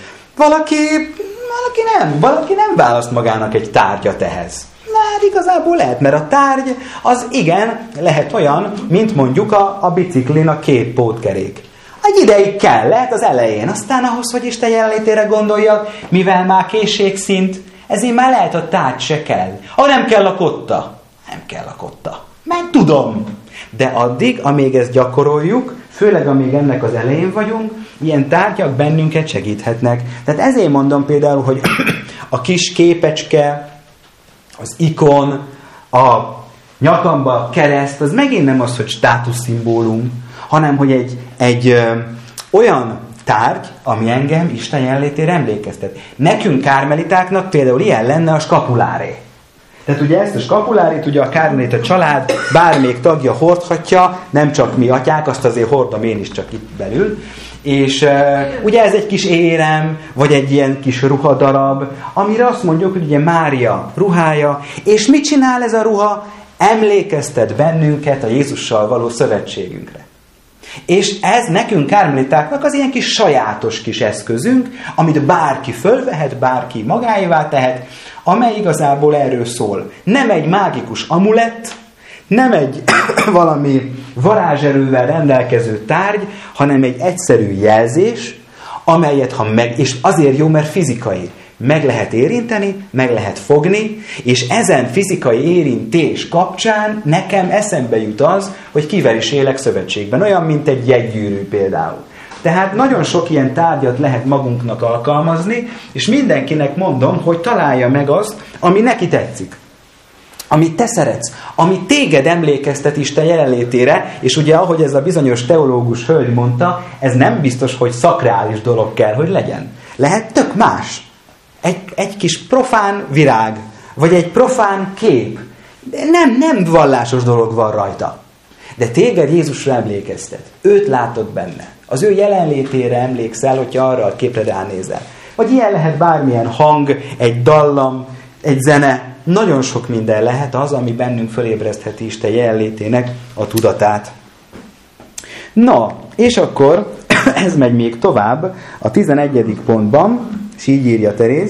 Valaki nem választ magának egy tárgyat ehhez. Hát igazából lehet, mert a tárgy az igen, lehet olyan, mint mondjuk a biciklin a két pótkerék. Egy ideig kell, lehet az elején, aztán ahhoz, hogy Isten jelenlétére gondoljak, mivel már készségszint, ezért már lehet a tárgy se kell. Nem kell a kotta. Nem kell a kotta. Mert tudom. De addig, amíg ezt gyakoroljuk, főleg amíg ennek az elején vagyunk, ilyen tárgyak bennünket segíthetnek. Tehát ezért mondom például, hogy a kis képecske, az ikon, a nyakamba kereszt, az megint nem az, hogy státuszszimbólum, hanem hogy egy olyan tárgy, ami engem Isten jelenlétére emlékeztet. Nekünk kármelitáknak például ilyen lenne a skapuláré. Tehát ugye ezt a skapulárét ugye a kármelita család bármelyik tagja hordhatja, nem csak mi atyák, azt azért hordom én is csak itt belül. És ugye ez egy kis érem, vagy egy ilyen kis ruhadarab, amire azt mondjuk, hogy ugye Mária ruhája, és mit csinál ez a ruha? Emlékeztet bennünket a Jézussal való szövetségünkre. És ez nekünk kármelitáknak az ilyen kis sajátos kis eszközünk, amit bárki fölvehet, bárki magáévá tehet, amely igazából erről szól. Nem egy mágikus amulett, nem egy valami varázserővel rendelkező tárgy, hanem egy egyszerű jelzés, amelyet és azért jó, mert fizikai. Meg lehet érinteni, meg lehet fogni, és ezen fizikai érintés kapcsán nekem eszembe jut az, hogy kivel is élek szövetségben. Olyan, mint egy jegygyűrű például. Tehát nagyon sok ilyen tárgyat lehet magunknak alkalmazni, és mindenkinek mondom, hogy találja meg azt, ami neki tetszik. Amit te szeretsz, ami téged emlékeztet Isten jelenlétére, és ugye ahogy ez a bizonyos teológus hölgy mondta, ez nem biztos, hogy szakrális dolog kell, hogy legyen. Lehet tök más. Egy kis profán virág, vagy egy profán kép. Nem vallásos dolog van rajta. De téged Jézusra emlékeztet. Őt látod benne. Az ő jelenlétére emlékszel, hogyha arra a képre ránézel. Vagy ilyen lehet bármilyen hang, egy dallam, egy zene. Nagyon sok minden lehet az, ami bennünk fölébresztheti Isten jelenlétének a tudatát. Na, és akkor ez megy még tovább a 11. pontban, és így írja Teréz.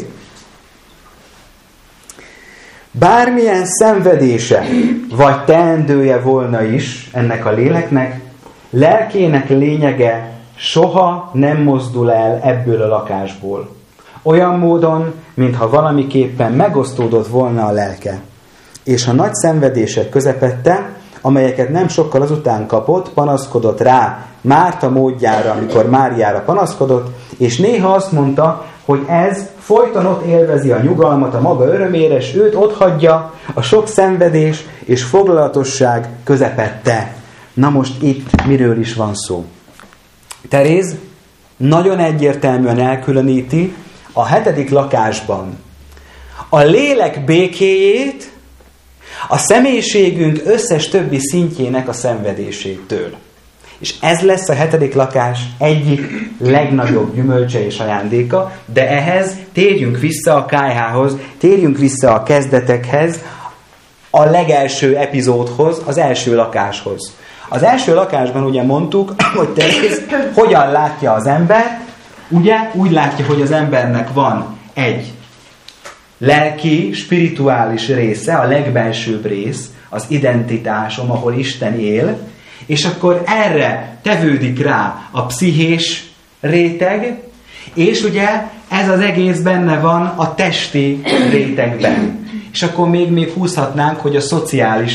Bármilyen szenvedése vagy teendője volna is ennek a léleknek, lelkének lényege soha nem mozdul el ebből a lakásból. Olyan módon, mintha valamiképpen megosztódott volna a lelke. És a nagy szenvedések közepette, amelyeket nem sokkal azután kapott, panaszkodott rá Márta módjára, amikor Máriára panaszkodott, és néha azt mondta, hogy ez folyton ott élvezi a nyugalmat a maga örömére, és őt otthagyja a sok szenvedés és foglalatosság közepette. Na most itt miről is van szó? Teréz nagyon egyértelműen elkülöníti a 7. lakásban a lélek békéjét a személyiségünk összes többi szintjének a szenvedésétől. És ez lesz a 7. lakás egyik legnagyobb gyümölcse és ajándéka, de ehhez térjünk vissza a KH-hoz, térjünk vissza a kezdetekhez, a legelső epizódhoz, az első lakáshoz. Az első lakásban ugye mondtuk, hogy Teréz hogyan látja az embert, ugye úgy látja, hogy az embernek van egy lelki, spirituális része, a legbelsőbb rész, az identitásom, ahol Isten él, és akkor erre tevődik rá a pszichés réteg, és ugye ez az egész benne van a testi rétegben. És akkor még húzhatnánk, hogy a szociális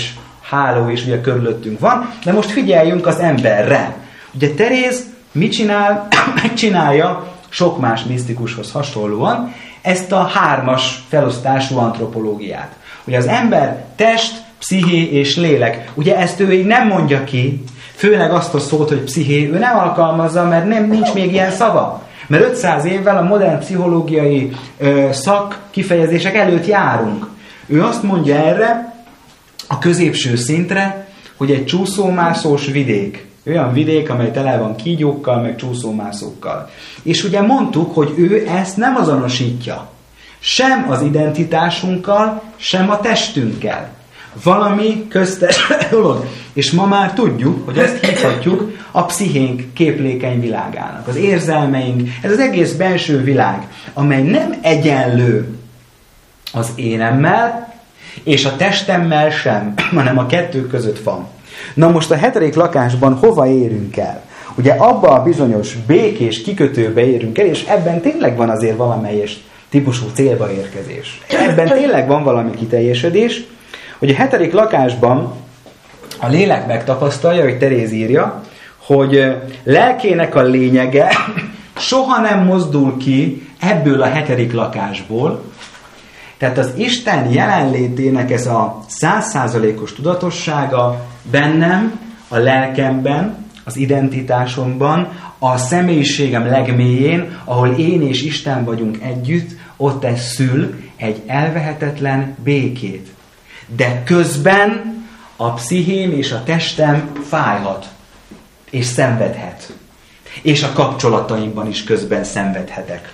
háló is ugye körülöttünk van, de most figyeljünk az emberre. Ugye Teréz mit csinál? Megcsinálja sok más misztikushoz hasonlóan ezt a 3-as felosztású antropológiát. Ugye az ember test, psziché és lélek. Ugye ezt ő így nem mondja ki, főleg azt a szót, hogy psziché, ő nem alkalmazza, mert nincs még ilyen szava. Mert 500 évvel a modern pszichológiai szakkifejezések előtt járunk. Ő azt mondja erre, a középső szintre, hogy egy csúszómászós vidék. Olyan vidék, amely tele van kígyókkal, meg csúszómászókkal. És ugye mondtuk, hogy ő ezt nem azonosítja. Sem az identitásunkkal, sem a testünkkel. Valami köztes dolog. És ma már tudjuk, hogy ezt hívhatjuk a pszichénk képlékeny világának. Az érzelmeink, ez az egész belső világ, amely nem egyenlő az énemmel, és a testemmel sem, hanem a kettő között van. Na most a 7. lakásban hova érünk el? Ugye abba a bizonyos békés kikötőbe érünk el, és ebben tényleg van azért valamelyes típusú célba érkezés. Ebben tényleg van valami kiteljesedés, hogy a 7. lakásban a lélek megtapasztalja, hogy Teréz írja, hogy lelkének a lényege soha nem mozdul ki ebből a 7. lakásból. Tehát az Isten jelenlétének ez a 100%-os tudatossága bennem, a lelkemben, az identitásomban, a személyiségem legmélyén, ahol én és Isten vagyunk együtt, ott ez szül egy elvehetetlen békét. De közben a pszichém és a testem fájhat, és szenvedhet. És a kapcsolataimban is közben szenvedhetek.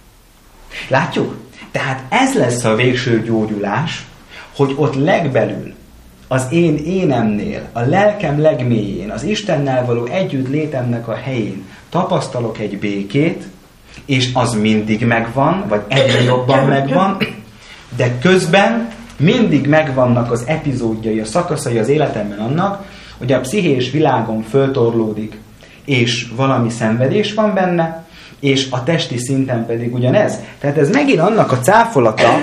Látjuk? Tehát ez lesz a végső gyógyulás, hogy ott legbelül, az én énemnél, a lelkem legmélyén, az Istennel való együttlétemnek a helyén tapasztalok egy békét, és az mindig megvan, vagy egyre jobban megvan, de közben mindig megvannak az epizódjai, a szakaszai az életemben annak, hogy a pszichés világom föltorlódik, és valami szenvedés van benne, és a testi szinten pedig ugyanez. Tehát ez megint annak a cáfolata,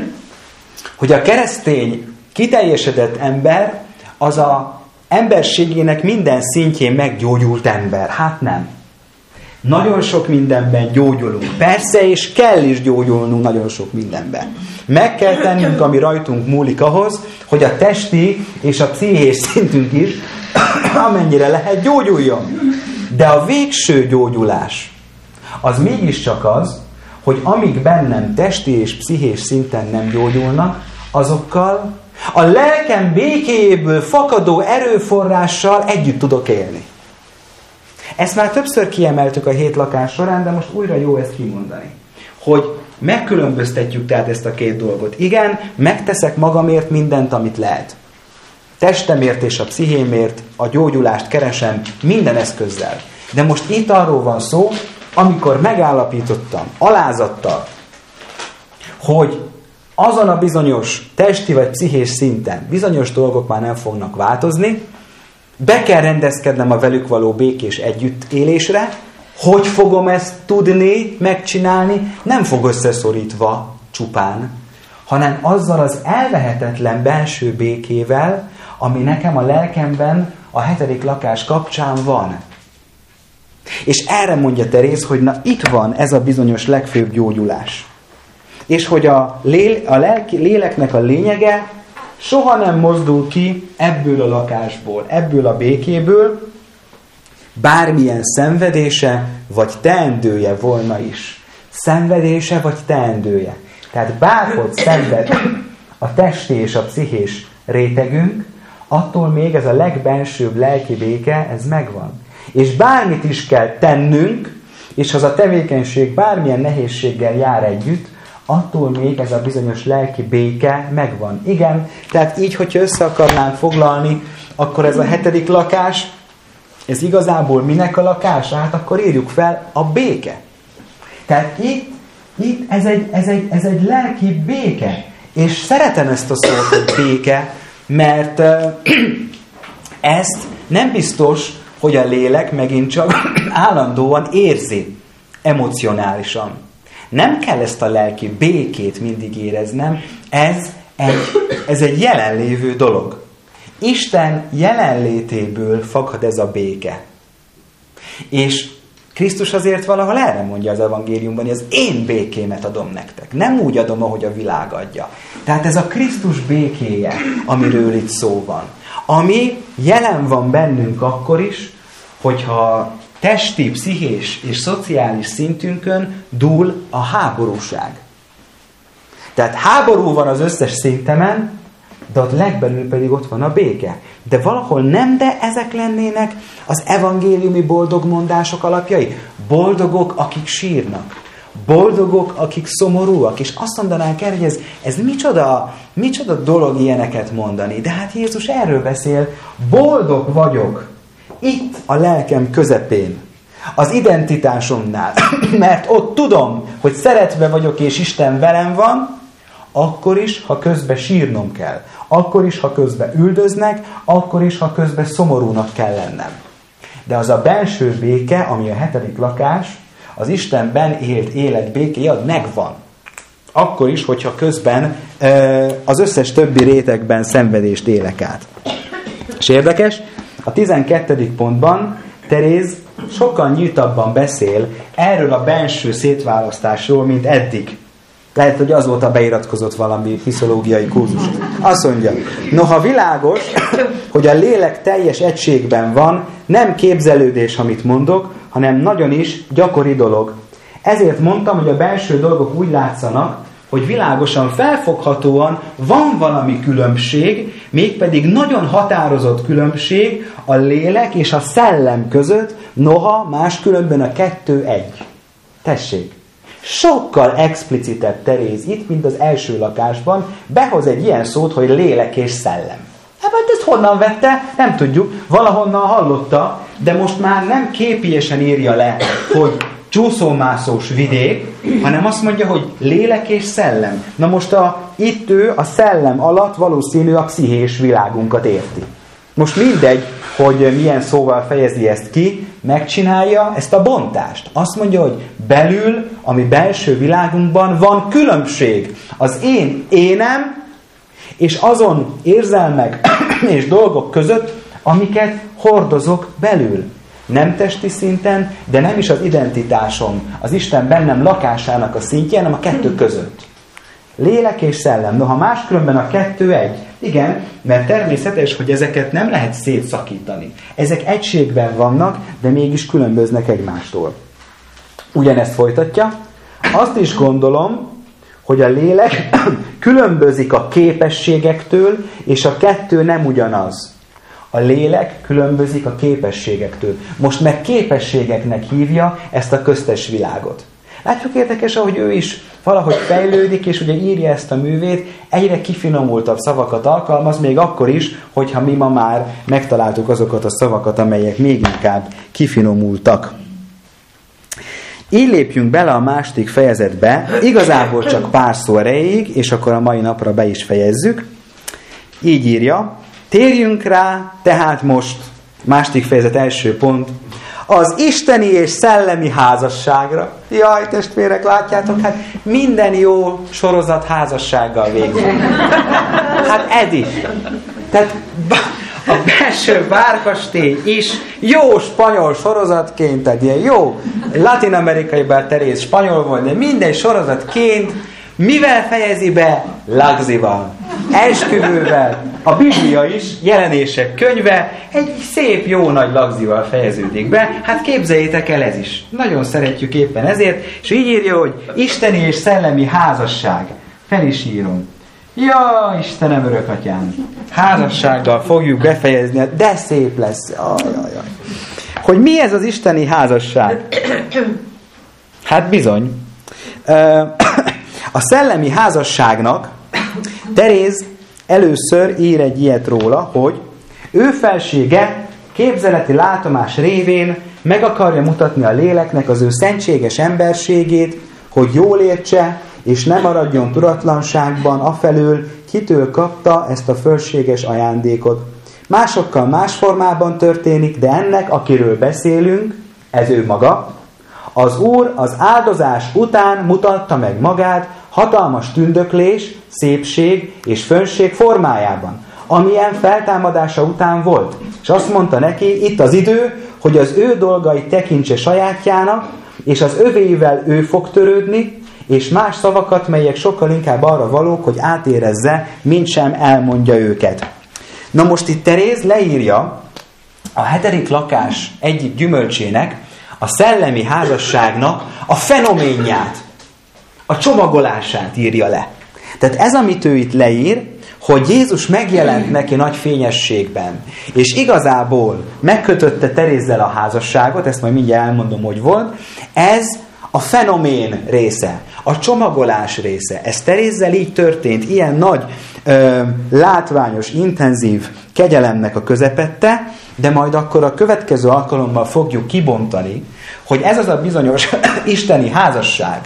hogy a keresztény kiteljesedett ember az a emberségének minden szintjén meggyógyult ember. Hát nem. Nagyon sok mindenben gyógyulunk. Persze, és kell is gyógyulnunk nagyon sok mindenben. Meg kell tennünk, ami rajtunk múlik ahhoz, hogy a testi és a pszichés szintünk is, amennyire lehet, gyógyuljon. De a végső gyógyulás az mégiscsak az, hogy amíg bennem testi és pszichés szinten nem gyógyulnak, azokkal a lelkem békéjéből fakadó erőforrással együtt tudok élni. Ezt már többször kiemeltük a 7 lakás során, de most újra jó ezt kimondani. Hogy megkülönböztetjük tehát ezt a 2 dolgot. Igen, megteszek magamért mindent, amit lehet. Testemért és a pszichémért a gyógyulást keresem minden eszközzel. De most itt arról van szó, amikor megállapítottam alázattal, hogy azon a bizonyos testi vagy pszichés szinten bizonyos dolgok már nem fognak változni, be kell rendezkednem a velük való békés együttélésre, hogy fogom ezt tudni, megcsinálni, nem fog összeszorítva csupán, hanem azzal az elvehetetlen belső békével, ami nekem a lelkemben a 7. lakás kapcsán van. És erre mondja Teréz, hogy na itt van ez a bizonyos legfőbb gyógyulás. És hogy a léleknek a lényege soha nem mozdul ki ebből a lakásból, ebből a békéből, bármilyen szenvedése vagy teendője volna is. Szenvedése vagy teendője. Tehát bárhogy szenved a testi és a pszichés rétegünk, attól még ez a legbensőbb lelki béke, ez megvan. És bármit is kell tennünk, és az a tevékenység bármilyen nehézséggel jár együtt, attól még ez a bizonyos lelki béke megvan. Igen, tehát így, hogyha össze akarnánk foglalni, akkor ez a 7. lakás, ez igazából minek a lakása? Hát akkor írjuk fel a béke. Tehát itt ez egy lelki béke. És szeretem ezt a szót, hogy béke, mert ezt nem biztos, hogy a lélek megint csak állandóan érzi emocionálisan. Nem kell ezt a lelki békét mindig éreznem, ez egy jelenlévő dolog. Isten jelenlétéből fakad ez a béke. És Krisztus azért valahol erre mondja az evangéliumban, hogy az én békémet adom nektek. Nem úgy adom, ahogy a világ adja. Tehát ez a Krisztus békéje, amiről itt szó van. Ami jelen van bennünk akkor is, hogyha testi, pszichés és szociális szintünkön dúl a háborúság. Tehát háború van az összes szintemen, de ott legbelül pedig ott van a béke. De valahol nem, de ezek lennének az evangéliumi boldogmondások alapjai. Boldogok, akik sírnak. Boldogok, akik szomorúak. És azt mondanánk el, hogy ez micsoda dolog ilyeneket mondani. De hát Jézus erről beszél. Boldog vagyok itt a lelkem közepén. Az identitásomnál. Mert ott tudom, hogy szeretve vagyok és Isten velem van, akkor is, ha közben sírnom kell. Akkor is, ha közben üldöznek, akkor is, ha közben szomorúnak kell lennem. De az a belső béke, ami a 7. lakás, az Istenben élt élet békéje, az megvan. Akkor is, hogyha közben az összes többi rétegben szenvedést élek át. És érdekes, a 12. pontban Teréz sokkal nyíltabban beszél erről a belső szétválasztásról, mint eddig. Lehet, hogy azóta beiratkozott valami pszichológiai kurzus. Azt mondja, noha világos, hogy a lélek teljes egységben van, nem képzelődés, amit mondok, hanem nagyon is gyakori dolog. Ezért mondtam, hogy a belső dolgok úgy látszanak, hogy világosan, felfoghatóan van valami különbség, mégpedig nagyon határozott különbség a lélek és a szellem között, noha máskülönben a kettő egy. Tessék! Sokkal explicitebb Teréz itt, mint az első lakásban, behoz egy ilyen szót, hogy lélek és szellem. Hát ezt honnan vette? Nem tudjuk, valahonnan hallotta, de most már nem képiesen írja le, hogy csúszómászós vidék, hanem azt mondja, hogy lélek és szellem. Na most itt ő a szellem alatt valószínű a pszichés világunkat érti. Most mindegy, hogy milyen szóval fejezi ezt ki, megcsinálja ezt a bontást. Azt mondja, hogy belül, ami belső világunkban van különbség. Az én énem és azon érzelmek és dolgok között, amiket hordozok belül. Nem testi szinten, de nem is az identitásom, az Isten bennem lakásának a szintjén, hanem a kettő között. Lélek és szellem. Noha máskülönben a kettő egy. Igen, mert természetes, hogy ezeket nem lehet szétszakítani. Ezek egységben vannak, de mégis különböznek egymástól. Ugyanezt folytatja. Azt is gondolom, hogy a lélek különbözik a képességektől, és a kettő nem ugyanaz. A lélek különbözik a képességektől. Most meg képességeknek hívja ezt a köztes világot. Látjuk érdekes, ahogy ő is valahogy fejlődik, és ugye írja ezt a művét, egyre kifinomultabb szavakat alkalmaz, még akkor is, hogyha mi ma már megtaláltuk azokat a szavakat, amelyek még inkább kifinomultak. Így lépjünk bele a második fejezetbe, igazából csak pár szó erejéig, és akkor a mai napra be is fejezzük. Így írja, térjünk rá, tehát most, második fejezet első pont, az isteni és szellemi házasságra. Jaj, testvérek, látjátok, hát minden jó sorozat házassággal végzik. Hát Edi. Tehát a belső várkastély is jó spanyol sorozatként, tehát ilyen jó latin-amerikai, bár Teréz spanyol volt, de minden sorozatként mivel fejezi be? Lagzival. Esküvővel. A Biblia is, Jelenések könyve egy szép, jó nagy lagzival fejeződik be. Hát képzeljétek el, ez is. Nagyon szeretjük éppen ezért. És így írja, hogy isteni és szellemi házasság. Fel is írom. Ja, Istenem, örökatyám. Házassággal fogjuk befejezni, de szép lesz. Ajajaj. Hogy mi ez az isteni házasság? Hát bizony. A szellemi házasságnak Teréz először ír egy ilyet róla, hogy ő felsége képzeleti látomás révén meg akarja mutatni a léleknek az ő szentséges emberségét, hogy jól értse, és ne maradjon tudatlanságban afelől, kitől kapta ezt a fölséges ajándékot. Másokkal más formában történik, de ennek, akiről beszélünk, ez ő maga, az Úr az áldozás után mutatta meg magát hatalmas tündöklés, szépség és fönnség formájában. amilyen feltámadása után volt. És azt mondta neki, itt az idő, hogy az ő dolgait tekintse sajátjának, és az övéivel ő fog törődni, és más szavakat, melyek sokkal inkább arra valók, hogy átérezze, mint sem elmondja őket. Na most itt Teréz leírja a 7. lakás egyik gyümölcsének, a szellemi házasságnak a fenoménját, a csomagolását írja le. Tehát ez, amit ő itt leír, hogy Jézus megjelent neki nagy fényességben, és igazából megkötötte Terézzel a házasságot, ezt majd mindjárt elmondom, hogy volt, ez a fenomén része, a csomagolás része. Ez Terézzel így történt, ilyen nagy, látványos, intenzív kegyelemnek a közepette, de majd akkor a következő alkalommal fogjuk kibontani, hogy ez az a bizonyos isteni házasság,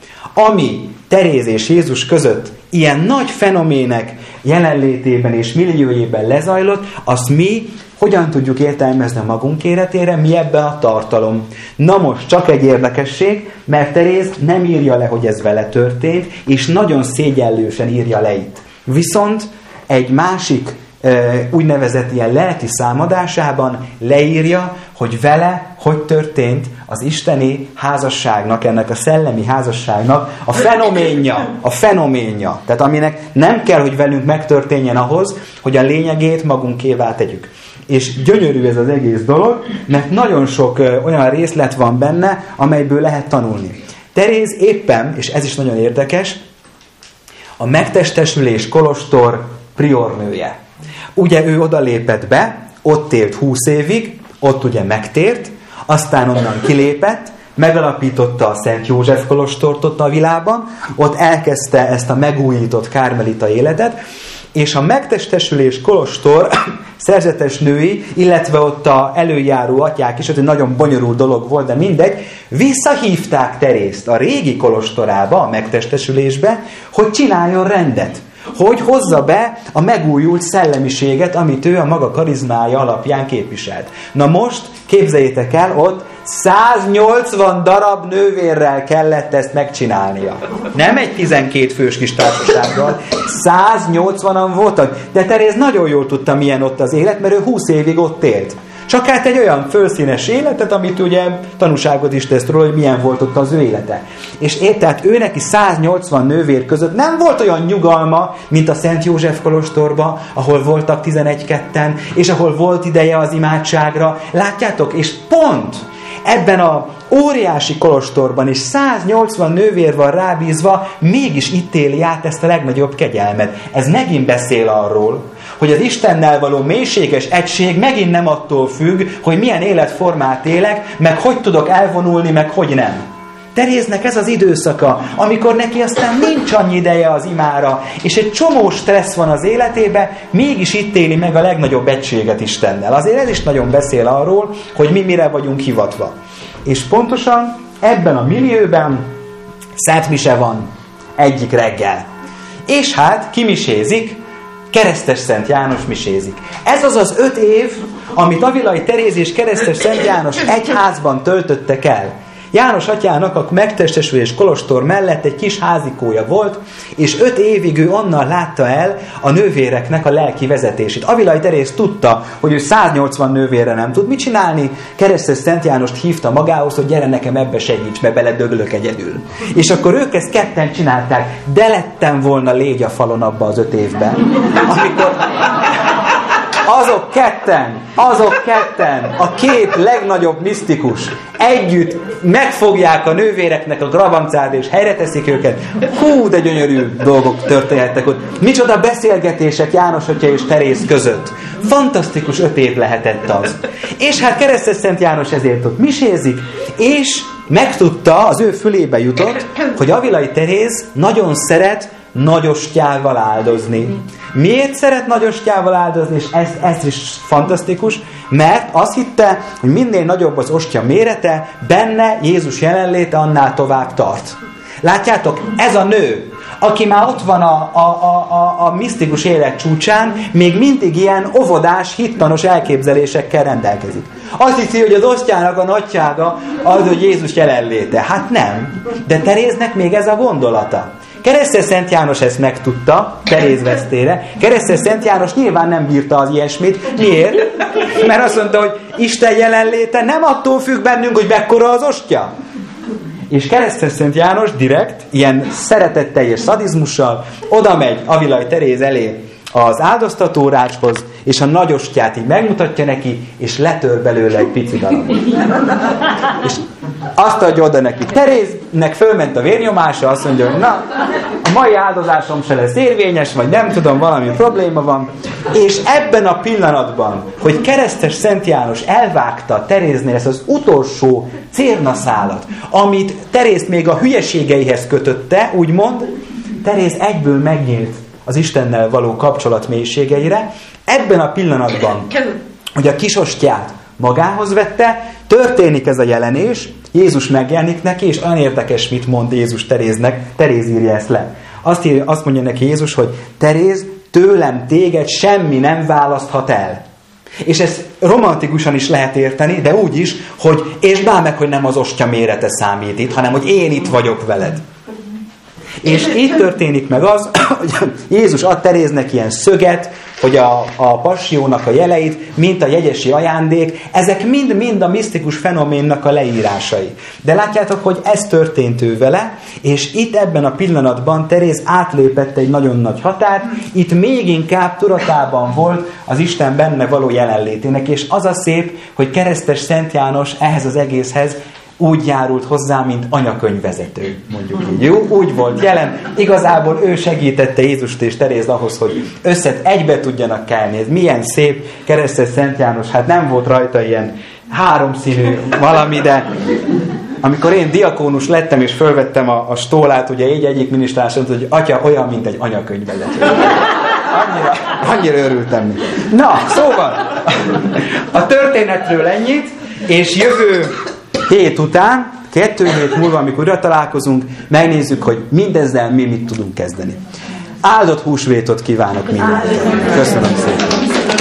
ami Teréz és Jézus között ilyen nagy fenomének jelenlétében és milliójében lezajlott, azt mi hogyan tudjuk értelmezni a magunk életére, mi ebben a tartalom. Na most csak egy érdekesség, mert Teréz nem írja le, hogy ez vele történt, és nagyon szégyellősen írja le itt. Viszont egy másik úgynevezett ilyen lelki számadásában leírja, hogy vele hogy történt az isteni házasságnak, ennek a szellemi házasságnak a fenoménja. Tehát aminek nem kell, hogy velünk megtörténjen ahhoz, hogy a lényegét magunkévá tegyük. És gyönyörű ez az egész dolog, mert nagyon sok olyan részlet van benne, amelyből lehet tanulni. Teréz éppen, és ez is nagyon érdekes, a megtestesülés kolostor priornője. Ugye ő oda lépett be, ott élt 20 évig, ott ugye megtért, aztán onnan kilépett, megalapította a Szent József kolostort ott a világban, ott elkezdte ezt a megújított kármelita életet, és a megtestesülés kolostor szerzetes női, illetve ott a előjáró atyák is, hogy egy nagyon bonyolult dolog volt, de mindegy, visszahívták Terézt a régi kolostorába, a megtestesülésbe, hogy csináljon rendet. Hogy hozza be a megújult szellemiséget, amit ő a maga karizmája alapján képviselt. Na most képzeljétek el, ott 180 darab nővérrel kellett ezt megcsinálnia. Nem egy 12 fős kis társasággal, 180-an voltak. De Teréz nagyon jól tudta, milyen ott az élet, mert ő 20 évig ott élt. Csak hát egy olyan fölszínes életet, amit ugye tanúságot is tesz róla, hogy milyen volt ott az ő élete. És tehát ő neki 180 nővér között nem volt olyan nyugalma, mint a Szent József kolostorban, ahol voltak 11-2-en, és ahol volt ideje az imádságra. Látjátok? És pont ebben a óriási kolostorban és 180 nővér van rábízva, mégis itt éli át ezt a legnagyobb kegyelmet. Ez megint beszél arról, hogy az Istennel való mélységes egység megint nem attól függ, hogy milyen életformát élek, meg hogy tudok elvonulni, meg hogy nem. Teréznek ez az időszaka, amikor neki aztán nincs annyi ideje az imára, és egy csomó stressz van az életébe, mégis itt éli meg a legnagyobb egységet Istennel. Azért ez is nagyon beszél arról, hogy mi mire vagyunk hivatva. És pontosan ebben a millióben szentmise van egyik reggel. És hát kimisézik, Keresztes Szent János misézik. Ez az az 5 év, amit Avilai Teréz és Keresztes Szent János egy házban töltöttek el. János atyának a megtestesülés kolostor mellett egy kis házikója volt, és 5 évig ő onnan látta el a nővéreknek a lelki vezetését. Avilai Teréz tudta, hogy ő 180 nővérre nem tud mit csinálni, Keresztes Szent Jánost hívta magához, hogy gyere nekem ebbe segíts, mert beledöglök egyedül. És akkor ők ezt ketten csinálták, de lettem volna légy a falon abba az 5 évben, amikor azok ketten, a két legnagyobb misztikus együtt megfogják a nővéreknek a gravancát és helyre teszik őket. Hú, de gyönyörű dolgok történhettek ott. Micsoda beszélgetések János atya és Teréz között. Fantasztikus 5 év lehetett az. És hát Keresztes Szent János ezért ott misézik, és megtudta, az ő fülébe jutott, hogy Avilai Teréz nagyon szeret nagyostyával áldozni. Miért szeret nagyostyával áldozni? És ez is fantasztikus, mert azt hitte, hogy minél nagyobb az ostya mérete, benne Jézus jelenléte annál tovább tart. Látjátok, ez a nő, aki már ott van a misztikus élet csúcsán, még mindig ilyen óvodás, hittanos elképzelésekkel rendelkezik. Azt hiszi, hogy az osztyának a nagysága az, hogy Jézus jelenléte. Hát nem. De Teréznek még ez a gondolata. Keresztes Szent János ezt megtudta, Teréz vesztére. Keresztes Szent János nyilván nem bírta az ilyesmit. Miért? Mert azt mondta, hogy Isten jelenléte nem attól függ bennünk, hogy mekkora az ostya. És Keresztes Szent János direkt, ilyen szeretetteljes szadizmussal oda megy Avilai Teréz elé az áldoztatórácshoz, és a nagy ostját így megmutatja neki, és letör belőle egy pici darabot. És azt adja oda neki. Teréznek fölment a vérnyomása, azt mondja, hogy na, a mai áldozásom se lesz érvényes, vagy nem tudom, valami probléma van. És ebben a pillanatban, hogy Keresztes Szent János elvágta Teréznél ezt az utolsó cérnaszálat, amit Terézt még a hülyeségeihez kötötte, úgymond, Teréz egyből megnyílt az Istennel való kapcsolat mélységeire. Ebben a pillanatban, hogy a kisostyát magához vette, történik ez a jelenés, Jézus megjelenik neki, és olyan érdekes, mit mond Jézus Teréznek. Teréz írja ezt le. Azt mondja neki Jézus, hogy Teréz, tőlem téged semmi nem választhat el. És ezt romantikusan is lehet érteni, de úgy is, hogy és bár meg, hogy nem az ostya mérete számít itt, hanem hogy én itt vagyok veled. És így történik meg az, hogy Jézus ad Teréznek ilyen szöget, hogy a passiónak a jeleit, mint a jegyesi ajándék, ezek mind a misztikus fenoménnak a leírásai. De látjátok, hogy ez történt ő vele, és itt ebben a pillanatban Teréz átlépett egy nagyon nagy határt, itt még inkább tudatában volt az Isten benne való jelenlétének, és az a szép, hogy Keresztes Szent János ehhez az egészhez úgy járult hozzá, mint anyakönyvvezető, mondjuk így. Jó? Úgy volt jelen. Igazából ő segítette Jézust és Terézt ahhoz, hogy egybe tudjanak kelni. Ez milyen szép. Keresztes Szent János, hát nem volt rajta ilyen háromszínű valami, de amikor én diakónus lettem és fölvettem a stólát, ugye így egyik minisztrás mondta, hogy atya olyan, mint egy anyakönyvvezető. Annyira örültem. Na, szóval a történetről ennyit, és jövő hét után, 2 hét múlva, amikor újra találkozunk, megnézzük, hogy mindezzel mi mit tudunk kezdeni. Áldott húsvétot kívánok mindenkinek. Köszönöm szépen.